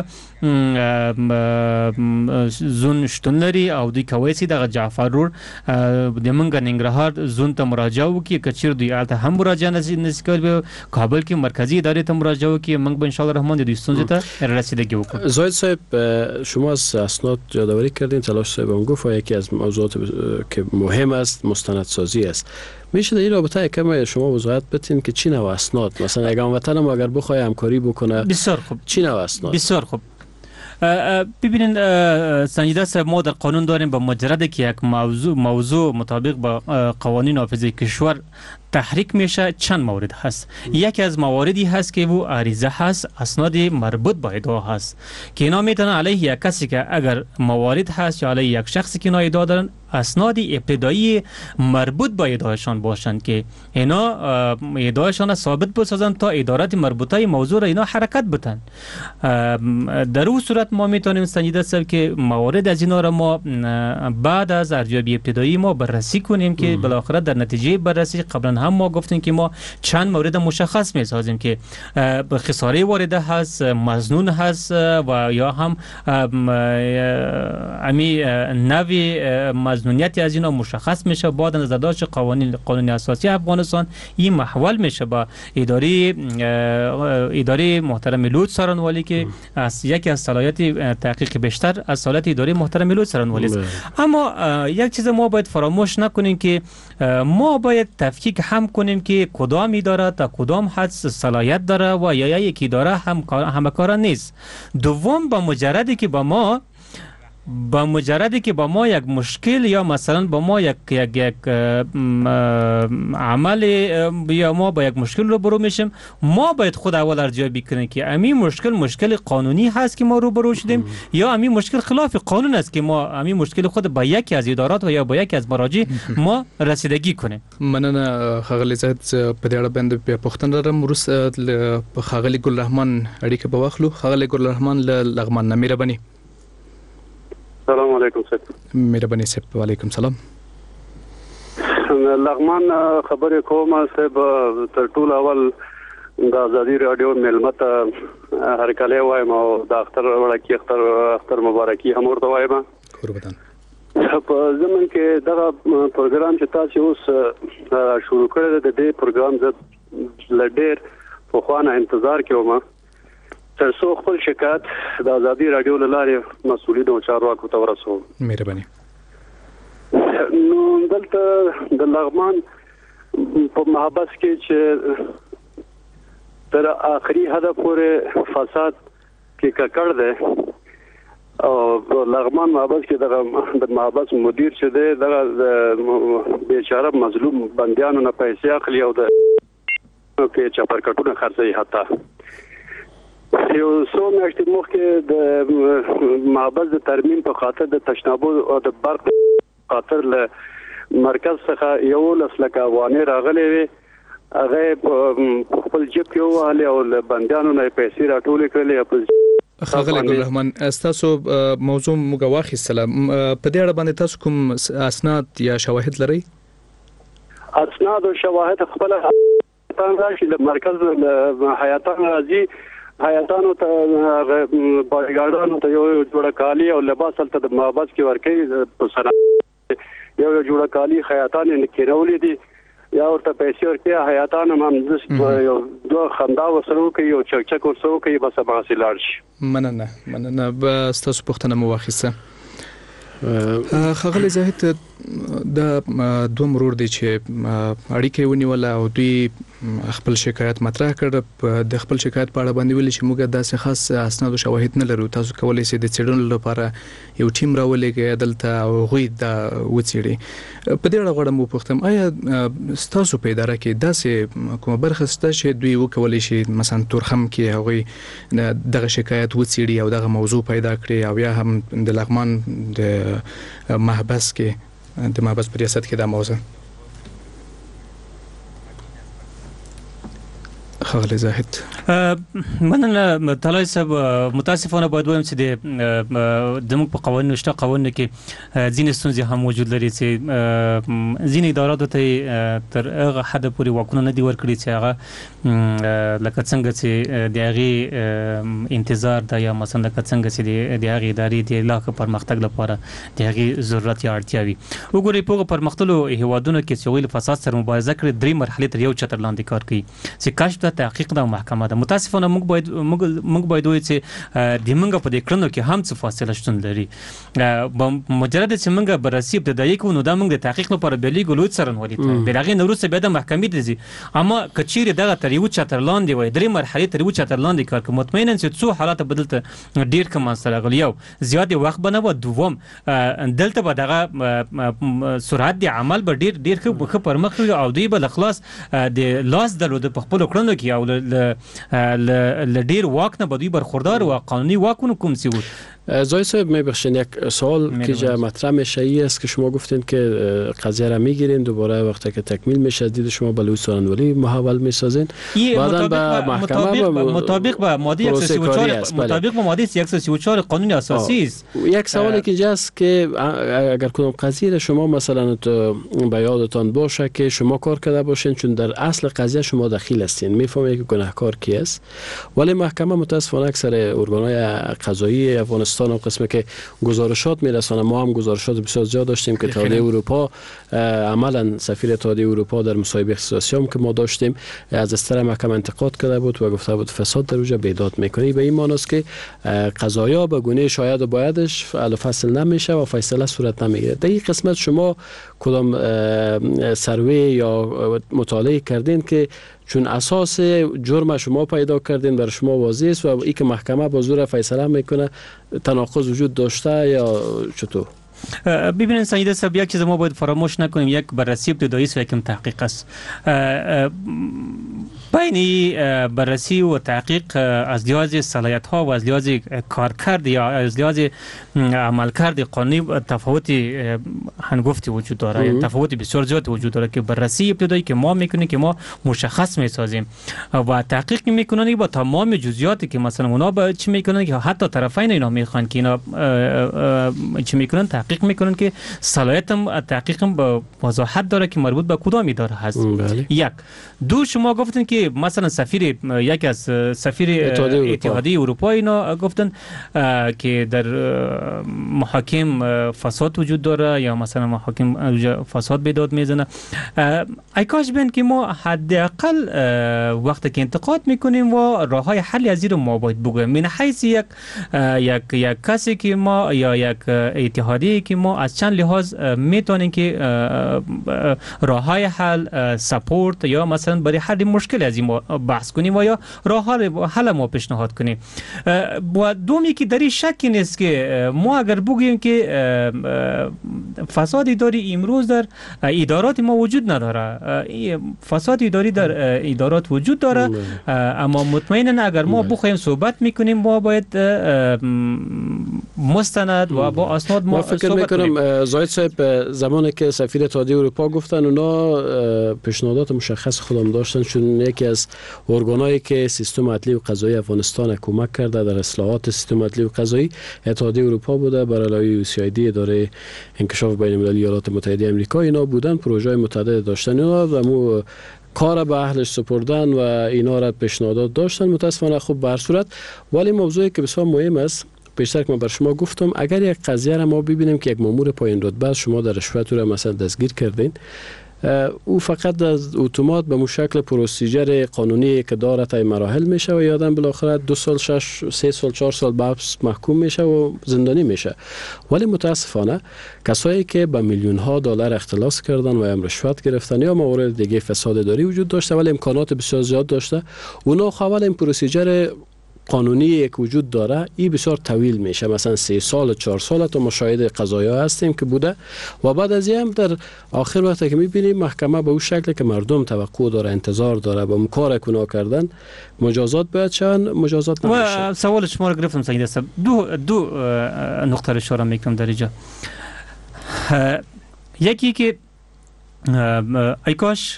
زون شتون لري او دوی کوي چې دغه جعفر رور د موږ ننګرهار زون ته مراجعه وکړي که چیرې دوی الته هم مراجعه نشي کولی کابل کې مرکزی ادارې ته مراجعه وکړي موږ به ان شاء الله رحمان د دوی ستونزې ته رسیدگی وکړو. زاید صاحب شما از اسناد یادآوری کردین تلاش صاحب هم گفت یکی از موضوعات که مهم است مستندسازی است. میشه در این رابطه کم شما وضاحت بدین که چی نوع اسناد مثلا اگه وطن ما اگر بخواد همکاری بکنه بسیار خوب چی نوع اسناد؟ بسیار خوب. ببینید سنجیده صاحب ما در قانون داریم به مجرد که یک موضوع موضوع مطابق با قوانین حافظه کشور تحریک میشه چند مورد هست. یکی از مواردی هست که او عریضه هست اسناد مربوط به ادعا هست که اینا میتونه علیه یک کسی که اگر موارد هست یا علیه یک شخصی که اینا ادعا دارن اسناد ابتدایی مربوط به ادعایشان باشند که اینا ادعایشان ثابت بسازند تا ادارات مربوطه موضوع را اینا حرکت بدن. در اون صورت ما میتونیم سنجیده صاحب که موارد از اینا را ما بعد از ارزیابی ابتدایی ما بررسی کنیم که بالاخره در نتیجه بررسی قبلا هم ما گفتیم که ما چند مورد مشخص میسازیم که خساره وارده هست مظنون هست و یا هم امی نوی مظنونیتی از اینا مشخص میشه. بعد نظر داشت قوانین قانون اساسی افغانستان این محول میشه با اداره اداره محترم لوط سارنوالی که از یکی از صلاحیت تحقیق بیشتر از صلاحیت اداره محترم لوط سارنوالی است. اما یک چیز ما باید فراموش نکنیم که ما باید تفکیک هم کنیم که کدام اداره تا کدام حد صلاحیت داره و یا یک اداره هم همکار نیست. دوم با مجردی که با ما با مجردی که با ما یک مشکل یا مثلا با ما یک یک, یک عمل یا ما با یک مشکل روبرو میشیم ما باید خود اول ارزیابی کنیم که امی مشکل مشکل قانونی هست که ما روبرو شدیم یا امی مشکل خلاف قانون است که ما امی مشکل خود با یکی از ادارات و یا با یکی از مراجع ما رسیدگی کنیم. مننه خاغلی زید په دې اړه باندې په پښتون لرم وروسته خاغلی ګل رحمان اړیکه به واخلو. خاغلی ګل رحمان له لغمان نه مهرباني. السلام علیکم صاحب. مهرباني صاحب. وعلیکم سلام. لغمان خبرې کوم صاحب تر ټولو اول د ازادي رادیو ملمت هر کله وایم او د اختر وړکی اختر اختر مبارکي هم ورته وایم. قربان. په زمون کې دا پروګرام چې تاسو اوس شروع کړی د دې پروګرام د لډیر په خوانه انتظار کوم تر څو خپل شکایت د ازادي رادیو لاره مسؤلیت او چارواکو ته ورسوم. مهرباني. نو دلته د لغمان په محبس کې چې تر اخري هدف پورې فساد کې ککړ ده او لغمان محبس کې د محبس مدیر چې ده د بیچاره مظلوم بندیانو نه پیسې اخلي او د کې چپرکټونه خرڅي حتی یو څو میاشتې مخکې د محبس د ترمیم په خاطر د تشنابو او د برق خاطر له مرکز څخه یو لسلک افغاني راغلي وي هغه خپل جیب کې وهلې او بندیانو نه پیسې راټولې کړلې. خاغلی ګل رحمان تاسو موضوع موږ واخیستله په دې اړه باندې تاسو کوم اسناد یا شواهد لرئ؟ اسناد او شواهد خپل راشي د مرکز حیاتان راځي حیاتانو ته باډیګارډانو ته یو جوړه کالی او لباس تل د محبس کې ورکې په سره یو جوړه کالی حیاتان نه کېرولې دي یا ورته پیسې ورکې حیاتان هم یو دوه خندا وسرو کې یو چکچک وسرو کې بس حاصل شي. مننه مننه بس تاسو پوښتنه مو واخیسته. خغلی زاهد د دوه مرور دي چې اړیکې ونیول او دوی خپل شکایت مطرح کړ. د خپل شکایت په اړه باندې ویل چې موږ داسې خاص اسناد او شواهد نه لرو. تاسو کولای شئ د څېړنې لپاره یو ټیم راولېږئ دلته او غوي دا وڅېړي. په دې اړه غواړم وپوښتم آیا ستاسو په اداره کې داسې کومه برخه شته چې دوی وکولای شي مثلا تورخم کې هغوی دغه شکایت وڅېړي او دغه موضوع پیدا کړي او یا هم د لغمان د محبس کې د محبس په ریاست کې دا موضوع خغلی زاهد مننه طلای صاحب. متاسفانه باید وایم چې د دموږ په قوانینو شته قوانینو کې ځینې ستونزې هم موجود لري چې ځینې اداراتو ته تر هغه حده پورې واکونه نه دي ورکړي چې هغه لکه څنګه چې د هغې انتظار ده یا مثلا لکه څنګه چې د هغې ادارې د لا پرمختګ لپاره د هغې ضرورت یا اړتیا وي. وګورئ په هغو پرمختللو هیوادونو کې چې هغوی له فساد سره مبارزه کړې درې مرحلې تر یو چتر لاندې کار کوي چې کشف ده تحقیق ده او محکمه ده. متاسفانه موږ باید موږ باید وایو چې د موږ په دې کړنو کې هم څه فاصله شتون لري. مجرد چې موږ بررسي ابتدایي کوو نو دا موږ د تحقیق لپاره بلیږو لوی څارنوالي ته د هغې نه وروسته بیا د محکمې ته ځي. اما که چیرې دغه تر یو چتر لاندې وای درې مرحلې تر یو چتر لاندې کار کوي مطمئنا چې څو حالات به دلته ډېر کم منځته راغلي. یو زیات وخت به نه و، دوم دلته به دغه سرعت د عمل به ډېر ډېر ښه پرمخ وي او دوی به له خلاص د لاس درلود په خپلو کړنو کې او ل ډیر واک نه بدوی برخوردار و قانونی واکونو کوم سی بود. زای صاحب میبخشین یک سوال که جا مطرح میشه ای است که شما گفتین که قضیه را میگیرین دوباره وقتی که تکمیل میشه دید شما بلوی سخنوری محول میسازین بعداً به محکمه مطابق به ماده صد و سی و چهار مطابق به ماده صد و سی و چهار قانون اساسی است. یک سوالی که جاست که اگر کدام قضیه شما مثلا به یادتان باشه که شما کار کرده باشین چون در اصل قضیه شما دخیل هستین میفهمید که گناهکار کی است ولی محکمه متاسفانه اکثر ارگان‌های قضایی افغانستان و قسمی که گزارشات میرسانه ما هم گزارشات بسیار زیاد داشتیم که اتحادیه اروپا عملا سفیر اتحادیه اروپا در مصاحبه اختصاصی هم که ما داشتیم از استر محکمه انتقاد کرده بود و گفته بود فساد در اوجا بیداد میکنی به این معنی است که قضایا به گونه شاید و بایدش فعل فصل نمیشه و فیصله صورت نمیگیره. در این قسمت شما کدام سروی یا مطالعه کردین که چون اساس جرم شما پیدا کردین بر شما واضح است و ای که محکمه با زور فیصله میکنه تناقض وجود داشته یا چطور؟ ببینید سید صاحب یک چیز ما باید فراموش نکنیم یک بررسی ابتدایی است و یکم تحقیق است. بین بررسی و تحقیق از لحاظ صلاحیت ها و از لحاظ کارکرد یا از لحاظ عملکرد قانونی تفاوتی هنگفتی وجود داره یا تفاوتی بسیار زیاد وجود داره که بررسی ابتدایی که ما میکنیم که ما مشخص میسازیم و تحقیق میکنیم با تمام جزئیاتی که مثلا اونا با چی میکنن که حتی طرفین اینا میخوان که اینا چی میکنن تحقیق میکنن که صلاحیت تحقیق با وضاحت داره که مربوط به کدام اداره هست. یک دو شما گفتن که مثلا سفیر یکی از سفیر اتحادیه اروپا اینا گفتن که در محاکم فساد وجود داره یا مثلا محاکم فساد بیداد میزنه. ای کاش بین که ما حداقل وقتی که انتقاد میکنیم و راههای حل از این ما باید بگویم من حیث یک یک یک کسی که ما یا یک اتحادیه که ما از چند لحاظ میتونیم که راههای حل سپورت یا مثلا برای حل مشکل از این بحث کنیم و یا راه حل ما پیشنهاد کنیم. و دومی که در این شکی نیست که ما اگر بگوییم که فساد اداری امروز در ادارات ما وجود نداره فساد اداری در ادارات وجود داره اما مطمئنا اگر ما بخوایم صحبت میکنیم ما باید مستند و با اسناد ما فکر میکنم زاید صاحب زمانی که سفیر اتحادیه اروپا گفتن اونا پیشنهادات مشخص خودم داشتن چون یکی از ارگانایی که سیستم عدلی و قضایی افغانستان کمک کرده در اصلاحات سیستم عدلی و قضایی اتحادیه اروپا بوده برای لایحه یو سی آی دی اداره انکشاف بین المللی ایالات متحده آمریکا اینا بودن پروژه متعدد داشتن اینا و مو کار به اهلش سپردن و اینا را پیشنهادات داشتن متاسفانه خوب به هر صورت ولی موضوعی که بسیار مهم است پیشتر که من بر شما گفتم اگر یک قضیه را ما ببینیم که یک مامور پایین رتبه شما در رشوت را مثلا دستگیر کردین او فقط از اتومات به شکل پروسیجر قانونی که داره تا مراحل میشه و یادم بالاخره دو سال شش سه سال چهار سال بحبس محکوم میشه و زندانی میشه. ولی متاسفانه کسایی که به میلیون ها دلار اختلاس کردن و هم رشوت گرفتن یا موارد دیگه فساد اداری وجود داشته ولی امکانات بسیار زیاد داشته، اونا خواهد این پروسیجر قانونی یک وجود داره این بسیار طویل میشه، مثلا سه سال چهار سال تا مشاهد قضایا هستیم که بوده و بعد از این هم در آخر وقتی که میبینیم محکمه به اون شکل که مردم توقع داره انتظار داره با کار کنا کردن مجازات باید شون مجازات نمیشه. و سوال شما رو گرفتم سید صاحب، دو دو نقطه رو اشاره میکنم در اینجا. یکی که ای کاش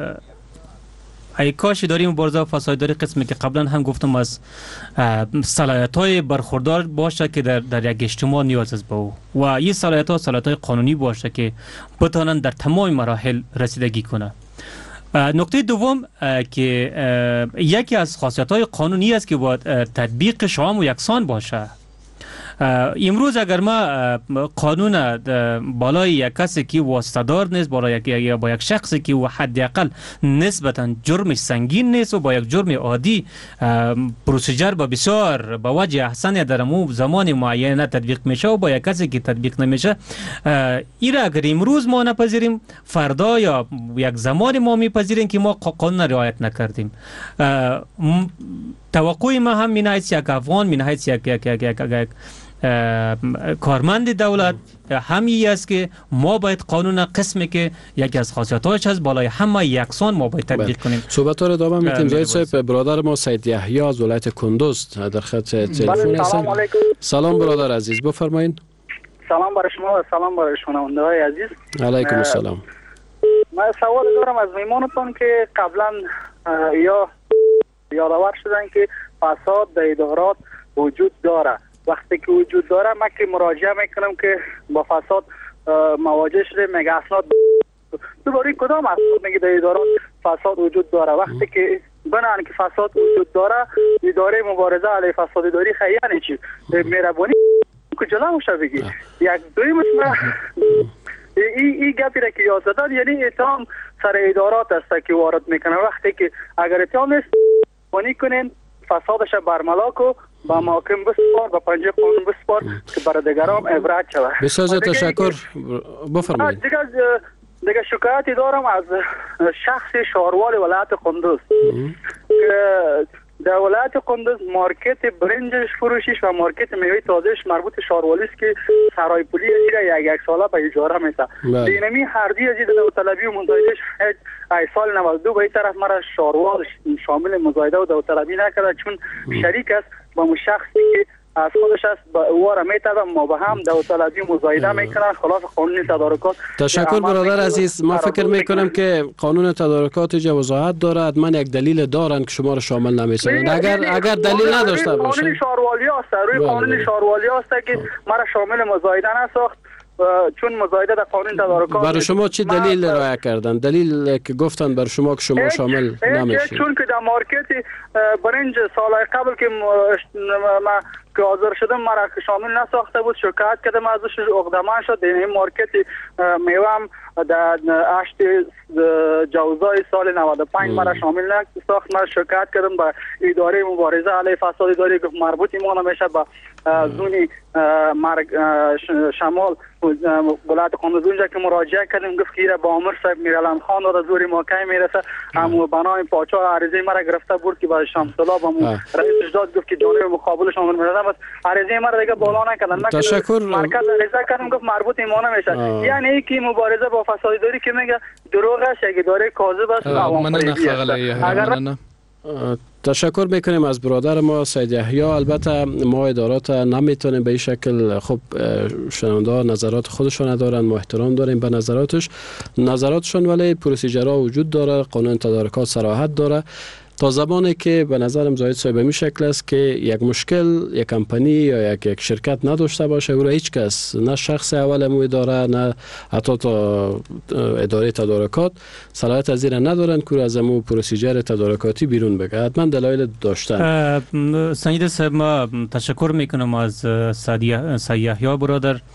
ای کاش اداره مبارزه و فسادداری قسمی که قبلا هم گفتم از صلاحیت‌های برخوردار باشه که در در یک اجتماع نیاز است به او و این صلاحیت‌ها صلاحیت‌های قانونی باشه که بتوانند در تمام مراحل رسیدگی کنه. نکته دوم که یکی از خاصیت‌های قانونی است که باید تطبیق شامل و یکسان باشه. امروز اگر ما قانون بالای یک کسی که واسطه‌دار نیست، بالای یک با یک شخصی که و حداقل نسبتا جرمش سنگین نیست و با یک جرم عادی پروسیجر با بسیار با وجه احسن در مو زمان معین تطبیق میشه و با یک کسی که تطبیق نمیشه، این اگر امروز ما نپذیریم فردا یا یک زمان ما میپذیریم که ما قانون رعایت نکردیم. توقع ما هم من حیث یک افغان، من حیث یک یک یک یک کارمند دولت همی است که ما باید قانون قسمی که یکی از خاصیت‌هاش از بالای همه یکسان ما باید تطبیق کنیم. صحبت رو ادامه میدیم. زاید صاحب برادر ما سید یحیی از ولایت کندوز در خط تلفن هستن. سلام برادر عزیز، بفرمایید. سلام برای شما و سلام برای شنونده‌های عزیز. علیکم السلام. من سوال دارم از میمانتون که قبلا یا یادآور شدن که فساد در ادارات وجود داره. وقتی که وجود داره من که مراجعه میکنم که با فساد مواجه شده، میگه اسناد دوباره کدام اسناد میگه در ادارات فساد وجود داره. وقتی که بنان که فساد وجود داره اداره مبارزه علیه فساد اداری خیلی چی مهربانی کجا نمیشه بگی. یک دوی مثلا این ای گپی را که یاد داد یعنی اتهام سر ادارات است که وارد میکنه. وقتی که اگر اتهام است بانی کنین فسادش برملا کو با محاکم بسپار با پنجه قانون بسپار که برای دیگران عبرت شود. بسیار تشکر. بفرمایید. دیگه دیگه شکایتی دارم از شخص شهروال ولایت قندوز که در ولایت قندوز مارکت برنجش فروشیش و مارکت میوه تازهش مربوط شهروالی است که سرای پلی دیگه یک یک ساله به اجاره میده. دینمی هردی از داوطلبی و مزایدهش ای سال نود و دو به این طرف مرا شهروال شامل مزایده و داوطلبی نکرده چون شریک است با مو شخصی که از خودش است با او را میتادم ما به هم داوطلبی و مزایده میکنن خلاف قانون تدارکات. تشکر برادر عزیز. ما فکر میکنم که قانون تدارکات وضاحت داره، حتما یک دلیل دارن که شما را شامل نمیسازن. اگر اگر دلیل نداشته باشه قانون شهروالی است، روی قانون شهروالی است که مرا شامل مزایده نساخت چون مزایده در قانون تدارکات. برای شما چی دلیل رعایت کردن؟ دلیل که گفتن برای شما که شما شامل نمیشید؟ چون که در مارکت برنج سال قبل که ما که حاضر شدم مرا شامل نساخته بود، شکایت کردم ازش اقدامان شد. در این مارکت میوام در هشت جوزای سال نود و پنج مرا شامل نساخت. من شکایت کردم به اداره مبارزه علیه فساد اداری که مربوط ایمان میشه به زونی مرگ شمال ولایت قندوز اونجا که مراجعه کردیم گفت که با عمر صاحب میرالند خان و زوری موقع میرسه همو بنای پاچا عریضه مرا گرفته بود که با شمس الله با رئیس اجداد گفت که جانب مقابل شامل میرسه بس عریضه مرا دیگه بالا نکردن. تشکر. مرکز عریضه کردم گفت مربوط ایمان میشه. یعنی ای که مبارزه با فساد اداری که میگه دروغ است، یک اداره کاذب است. اگر تشکر میکنیم از برادر ما سید یحیی. البته ما ادارات نمیتونیم به این شکل، خب شنونده ها نظرات خودشون دارن، ما احترام داریم به نظراتش نظراتشون، ولی پروسیجرها وجود داره، قانون تدارکات صراحت داره. تا زمانی که به نظرم زاید صاحب به شکل است که یک مشکل یک کمپانی یا یک یک شرکت نداشته باشه، او را هیچ کس، نه شخص اول مو اداره نه حتی تا اداره تدارکات صلاحیت از این ندارن که از مو پروسیجر تدارکاتی بیرون بگه. حتما دلایل داشتن. سید صاحب ما تشکر میکنم از سید یحیی برادر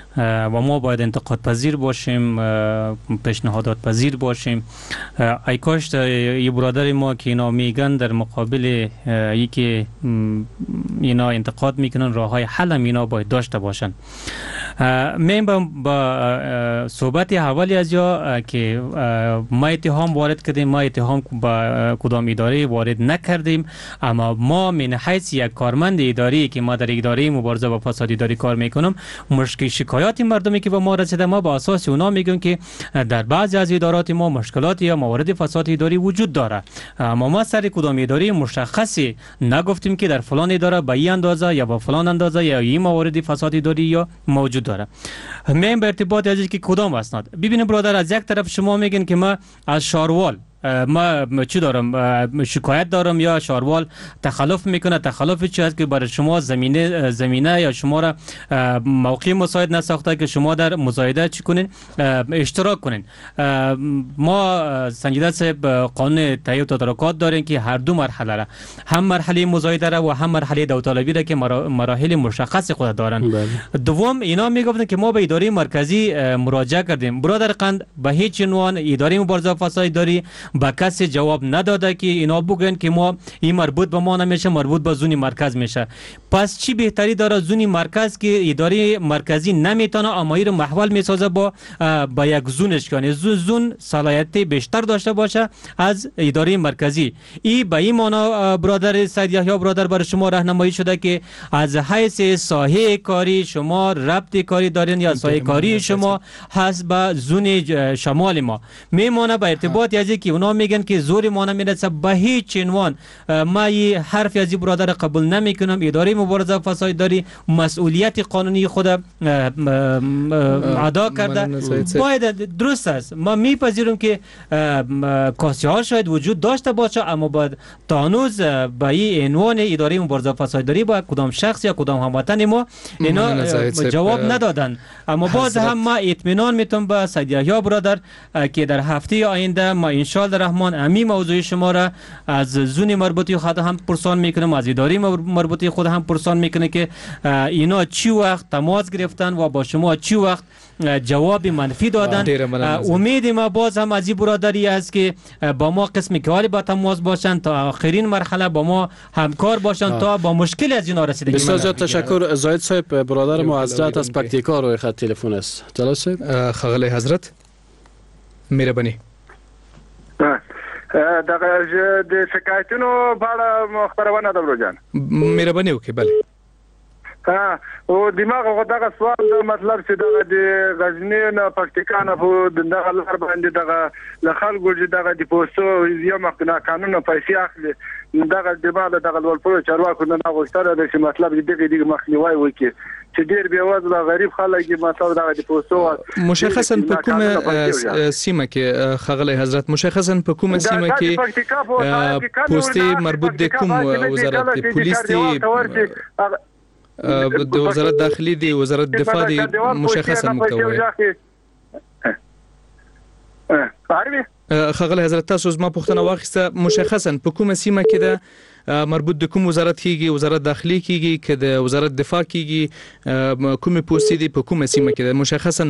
و ما باید انتقاد پذیر باشیم، پیشنهادات پذیر باشیم. ای کاش یه برادر ما که اینا میگن در مقابل یکی اینا انتقاد میکنن راههای حل هم اینا باید داشته باشن. من با, با صحبت اولی از یا که ما اتهام وارد کردیم، ما اتهام با کدام اداره وارد نکردیم، اما ما من حیث یک کارمند اداری که ما در اداره مبارزه با فساد اداری کار میکنم، مشکل شکایات مردمی که به ما رسیده ما با اساس اونا میگیم که در بعضی از ادارات ما مشکلات یا موارد فساد اداری وجود داره، اما ما سر کدام اداره مشخصی نگفتیم که در فلان اداره به این اندازه یا با فلان اندازه یا این موارد فساد اداری یا موجود داره. من به ارتباط از که کدام اسناد ببینید برادر، از یک طرف شما میگن که ما از شاروال ما چی دارم شکایت دارم یا شاروال تخلف میکنه. تخلف چی است که برای شما زمینه زمینه یا شما را موقع مساعد نساخته که شما در مزایده چی کنین، اشتراک کنین. ما سنجیده صاحب قانون تهیه و تدارکات داریم که هر دو مرحله را، هم مرحله مزایده را و هم مرحله داوطلبی را که مراحل مشخص خود دارن. دوم اینا میگفتن که ما به اداره مرکزی مراجعه کردیم. برادر قند به هیچ عنوان اداره مبارزه با فساد اداری با کسی جواب نداده که اینا بگن که ما این مربوط به ما نمیشه، مربوط به زون مرکز میشه. پس چی بهتری داره زون مرکز که اداره مرکزی نمیتونه امایی رو محول میسازه با با یک زونش کنه، زون زون صلاحیت بیشتر داشته باشه از اداره مرکزی. این به این معنا برادر سید یحیی برادر برای شما راهنمایی شده که از حیث ساحه کاری شما ربط کاری دارین یا ساحه کاری شما هست به زون شمال ما میمونه. به ارتباط از که اونا میگن که زور ما نمیرسه، به هیچ عنوان ما یه حرف از این برادر قبول نمیکنم. اداره مبارزه فساد اداری مسئولیت قانونی خود ادا کرده، باید درست است. ما میپذیرم که کاسی ها شاید وجود داشته باشه، اما باید تانوز به این عنوان اداره مبارزه فساد اداری با کدام شخص یا کدام هموطن ما اینا جواب ندادن. اما باز هم ما اطمینان میتونم به سید یحیی برادر که در هفته آینده ما ان شاء الله رحمان امی موضوع شما را از زون مربوطی خود هم پرسان میکنم، از اداره مربوطی خود هم پرسان میکنه که اینا چی وقت تماس گرفتن و با شما چی وقت جواب منفی دادن. امید ما باز هم از این برادری است که با ما قسم کاری با تماس باشن تا آخرین مرحله با ما همکار باشن آه. تا با مشکل از اینا رسیدگی. بسیار زیاد تشکر زاید صاحب. برادر ما حضرت از پکتیکا روی خط تلفن است. جلال صاحب خغلی حضرت مهربانی دغه د شکایتونو په اړه خبرونه ده ورجان مهرباني وکړئ. بله ها او دماغ غو دغه سوال د مطلب چې دغه د غزنی نه پکتیکا نه په دغه لار باندې دغه له خلکو چې دغه د پوسټو یو مخکنه قانون پیسې اخلي دغه دماغ دغه ولپو چارواکو نه غوښتنه ده چې مطلب دغه دغه مخنیوي وکړي چې ډیر بیا وځه غریب خلک مطلب دغه د پوسټو مشخصا په کومه سیمه کې خغلی حضرت مشخصا په کومه سیمه کې پوسټي مربوط د کوم وزارت د پولیس دی د وزارت داخلي دی وزارت دفاع دی مشخصا متوي خغلی حضرت تاسو ما پوښتنه واخیسته مشخصا په کومه سیمه کې ده مربوط د کوم وزارت کیږي وزارت داخلي کیږي که د وزارت دفاع کیږي کومه پوسټي دی په کومه سیمه کې ده مشخصا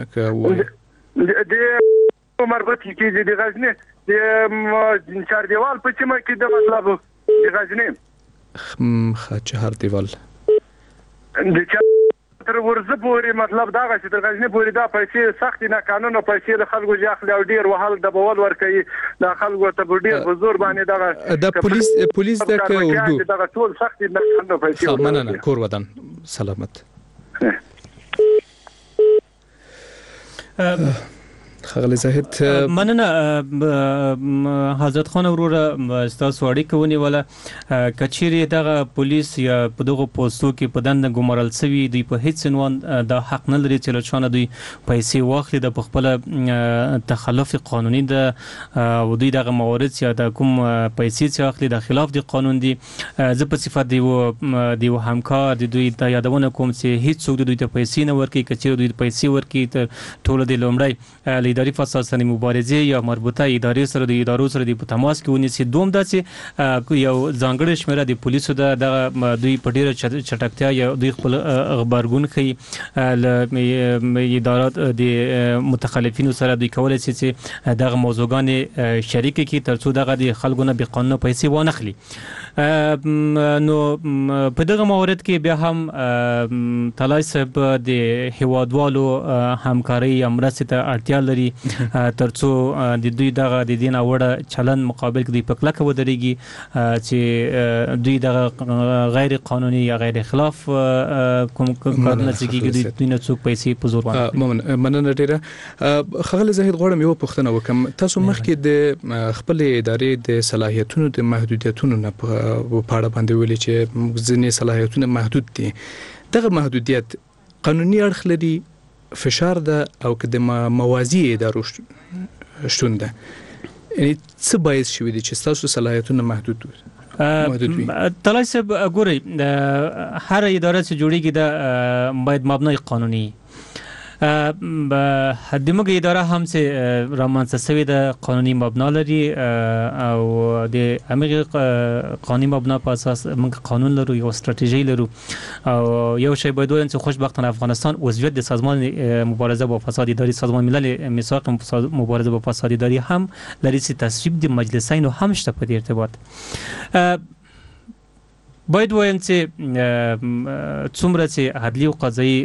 د مربوط کیږي د غزنی د چهار دیوال په سیمه کې د مطلب د غزنی خ چهار دیوال د تر ورزه پورې مطلب دا چې د غزنی پورې دا پیسې سخت نه قانون او پیسې د خلکو ځخ له ډیر وهل د بول ور کوي د خلکو ته ډیر حضور باندې دا د پولیس پولیس د اردو دا ټول سخت نه قانون پیسې مننه کور ودان سلامت خغلی زاهد مننه حضرت خان ورور استاسو اړیکه ونیوله کچيري دغه پولیس یا په دغه پوسټو کې په دنده ګمارل سوي دوی په هیڅ عنوان د حق نه لري چې لچانه دوی پیسې واخلي د خپل تخلف قانوني د او دوی دغه موارد یا د کوم پیسې چې اخلي د خلاف د قانون دي. زه په صفت دی و دی و همکار د دوی ته یادونه کوم چې هیڅ څوک دوی ته پیسې نه ورکړي. کچيري دوی پیسې ورکړي ته ټول د لومړی د اداري فساد سره مبارزه یا مربوطه ادارې سره د ادارو سره د تماس کې ونیسي. دوم داسې یو ځانګړی شمیره د پولیسو د دغه دوی په ډیره چټکتیا یا دوی خپل خبرګون کوي له ادارات د متخلفینو سره دوی کولای شي چې دغه موضوعګان شریک کړي ترڅو دغه د خلکو نه بې قانونه پیسې وانخلي. نو په دغه مورد کې بیا هم طلای صاحب د هیوادوالو همکاري یا مرستې ته اړتیا لري ترڅو د دوی دغه د دین اوړه چلن مقابل کې دوی په کلکه ودرېږي چې دوی دغه غیر قانوني یا غیر خلاف کوم کارونه چې کېږي دوی نه څوک پیسې په زور وانه. مننه ډیره. خغل زاهد غواړم یو پوښتنه وکم. تاسو مخکې د خپل ادارې د صلاحیتونو د محدودیتونو نه په پاړه باندې ویلي چې ځینې صلاحیتونه محدود دي. دغه محدودیت قانوني اړخ لري، فشار ده او که د موازی ادارو شتون ده؟ یعنی څه باعث شوی دی چې تاسو صلاحیتونه محدود وي؟ طلای صاحب ګورئ هر اداره چې جوړیږي دا باید مبنای قانوني د موږ اداره هم چې رامنځته شوې ده قانوني مبنا لري او د همغه قانوني مبنا په اساس موږ قانون لرو، یو ستراتیژي لرو او یو شی باید ووایم چې خوشبختانه افغانستان عضویت د سازمان مبارزه با فساد اداري سازمان ملل میثاق مبارزه با فساد اداري هم لري چې تصویب د مجلسین هم شته په دې ارتباط. باید وایم چې څومره چې عدلي او قضایي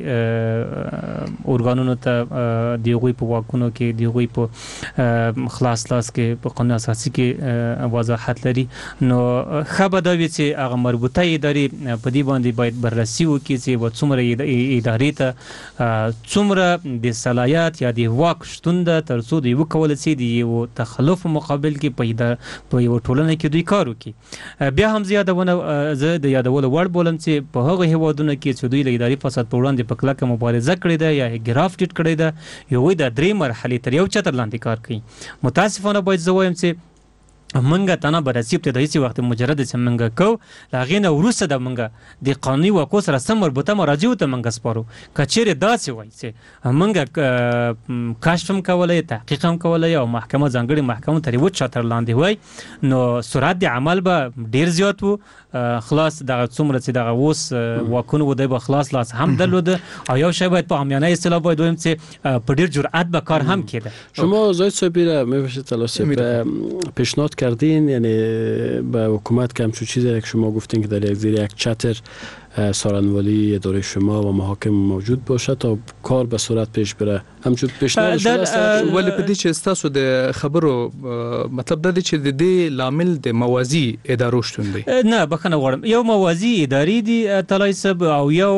ارګانونو ته د هغوی په واکونو کې د هغوی په خلاص لاس کې په قانون اساسي کې وضاحت لري، نو ښه به دا وي چې هغه مربوطه ادارې په دې باندې باید بررسي وکړي چې څومره ادارې ته څومره د صلاحیت یا د واک شتون ده ترڅو دوی وکولی شي د یو تخلف مقابل کې په یوه ټولنه کې دوی کار وکړي. بیا هم زیادونه د یادولو وړ بولم چې په هغه هیوادونو کې چې دوی له اداري فساد په وړاندې په کلکه مبارزه کړې ده یا ګراف ټیټ کړی ده، هغوی د درې مرحلې تر یو چتر لاندې کار کوي. متاسفانه باید زه وایم چې منګه تنه برسي ابتدایي چې وخت مجرد چې منګه کو لاغې نه وروسته د منګه د قانوني واکو سره سم مربوطه مراجعو ته منګه سپارو. کچېرې داسې وای چې منګه کشف هم کولی، تحقیق هم کولی او محکمه ځانګړې محکمو تر یوه چتر لاندې وای، نو سرعت د عمل به ډیر زیات و. خلاص دغه څومره چې دغه اوس واکونه و دی به خلاص لاس هم درلوده او یو شی باید په عامیانه اصطلاح باید ویم چې په ډیر جرأت به کار هم کېده. شما زاید صاحبی را میباشید طلاسب پیشنهاد کردین، یعنی به حکومت که همچون چیزی که شما گفتین که در یک زیر یک چتر سارنوالی اداره شما و محاکم موجود باشه تا کار به صورت پیش بره، همچون پیشنهاد شده است؟ ولی په دې چې تاسو د خبرو مطلب دا دی چې د دې لامل د موازی ادارو شتون دی؟ نه بخښنه غواړم، یو موازی ادارې دي طلای صاحب او یو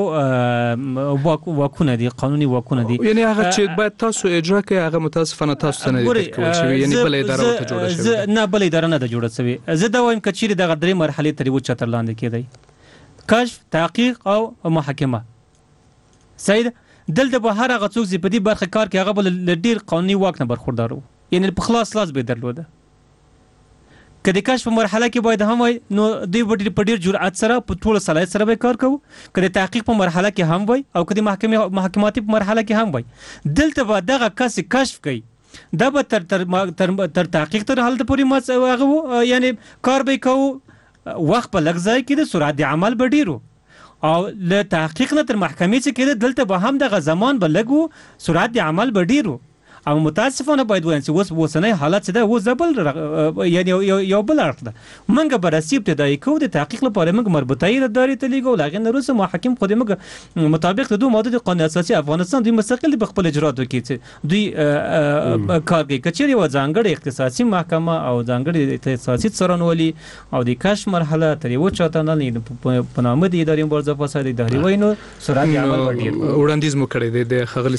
واکونه دي، قانوني واکونه دي. یعنی هغه چې باید تاسو اجرا کړئ هغه متاسفانه تاسو ته نه دي کول شوی، یعنی بل اداره ورته جوړه شوې؟ نه بل اداره نه ده جوړه شوې. زه دا وایم که چیرې دغه درې مرحلې تر یوه چتر لاندې کېدی، کشف، تحقیق او محاکمه. سید دلته به هر هغه څوک چې په دې برخه کار کوي هغه به له ډېر قانوني واک نه برخوردار و، یعنې په خلاص لاس به یې درلوده. که د کشف په مرحله کې باید هم وای نو دوی به په ډېر جرأت سره په ټوله صلاحیت سره به کار کوو، که د تحقیق په مرحله کې هم وای او که د محکمې محاکماتي په مرحله کې هم وای. دلته به دغه کس کشف کوي دا به تر تر تر تحقیق تر حالت پورې هغه یعنې کار به یې کوو، وخت په لږ ځای کې د سرعت د عمل به ډېر او له تحقیق نه تر محکمې چې کېده دلته به هم دغه زمان به لږ و، سرعت د عمل به ډېر و. او متاسفانه باید ووایم چې اوس اوسنی حالت چې ده اوس د بل یعنې یو بل اړخ ده. موږ بررسي ابتدایي کوو، د تحقیق لپاره موږ مربوطه ادارې ته لیږو، له هغې نه وروسته محاکم خو د موږ مطابق د دوه مادو د قانون اساسي افغانستان دوی مستقل په خپل اجراتو کې چې دوی کار کوي. که چېرې یوه ځانګړې اختصاصي محکمه او ځانګړې اختصاصي څارنوالي او د کشف مرحله تر یوه چا ته په نامه د ادارې مبارزه فساد اداري وای نو سرعت د عمل به ډېر وړاندیز مو کړی دی د ښاغلي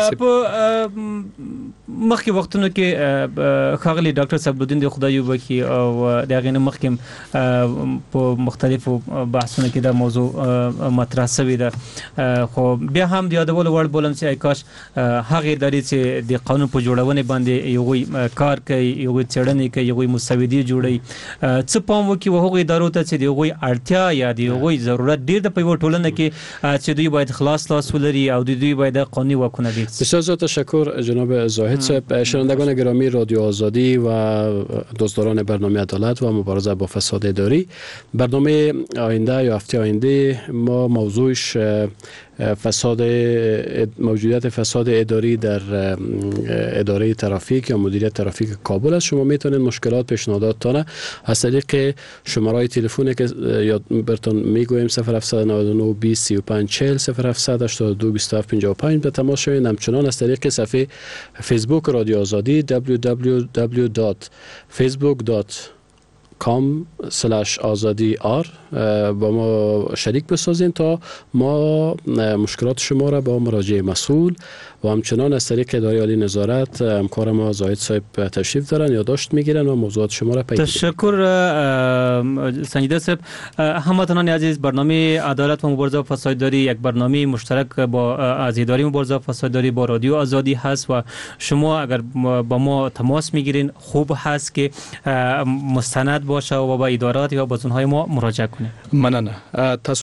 سنجر مخکې وختونو کې ښاغلي ډاکټر صبرالدین د خدای وبخښي او د هغې نه مخکې په مختلفو بحثونو کې دا موضوع مطرح شوې ده، خو بیا هم د یادولو وړ بولم چې ای کاش هغې ادارې چې د قانون په جوړونې باندې هغوی کار کوي، هغوی څېړنې کوي، هغوی مسودې جوړوي، څه پام وکړي و هغو ادارو ته چې د هغوی اړتیا یا د هغوی ضرورت ډېر ده په یوه ټولنه کې چې دوی باید خلاص لاس ولري او دوی باید قانوني واکونه وي. بسیار زیاد تشکر جناب زاهد صاحب. شنوندگان گرامی رادیو آزادی و دوستداران برنامه عدالت و مبارزه با فساد اداری، برنامه آینده یا هفته آینده ما موضوعش فساد موجودیت فساد اداری در اداره ترافیک یا مدیریت ترافیک کابل است. شما میتونید مشکلات پیشنهاداتتان از طریق شماره تلفنی که یا براتون میگویم صفر هفت نه نه بیست سی و پنج چهل صفر هفت هشتاد و دو بیست و هفت پنجاه و پنج به تماس شوید. همچنان از طریق صفحه فیسبوک رادیو آزادی دبلیو دبلیو دبلیو دات فیسبوک دات کام سلش آزادی آر با ما شریک بسازین تا ما مشکلات شما را با مراجع مسئول و همچنان از طریق اداره عالی نظارت همکار ما زاهد صاحب تشریف دارن یادداشت میگیرن و موضوعات شما را پیگیری. تشکر سنجیده صاحب. هموطنان عزیز، برنامه عدالت و مبارزه با فسادداری یک برنامه مشترک با از اداره مبارزه با فسادداری با رادیو آزادی هست و شما اگر با ما تماس میگیرین خوب هست که مستند باشه و با ادارات یا بازونهای ما مراجعه کنید. مننه.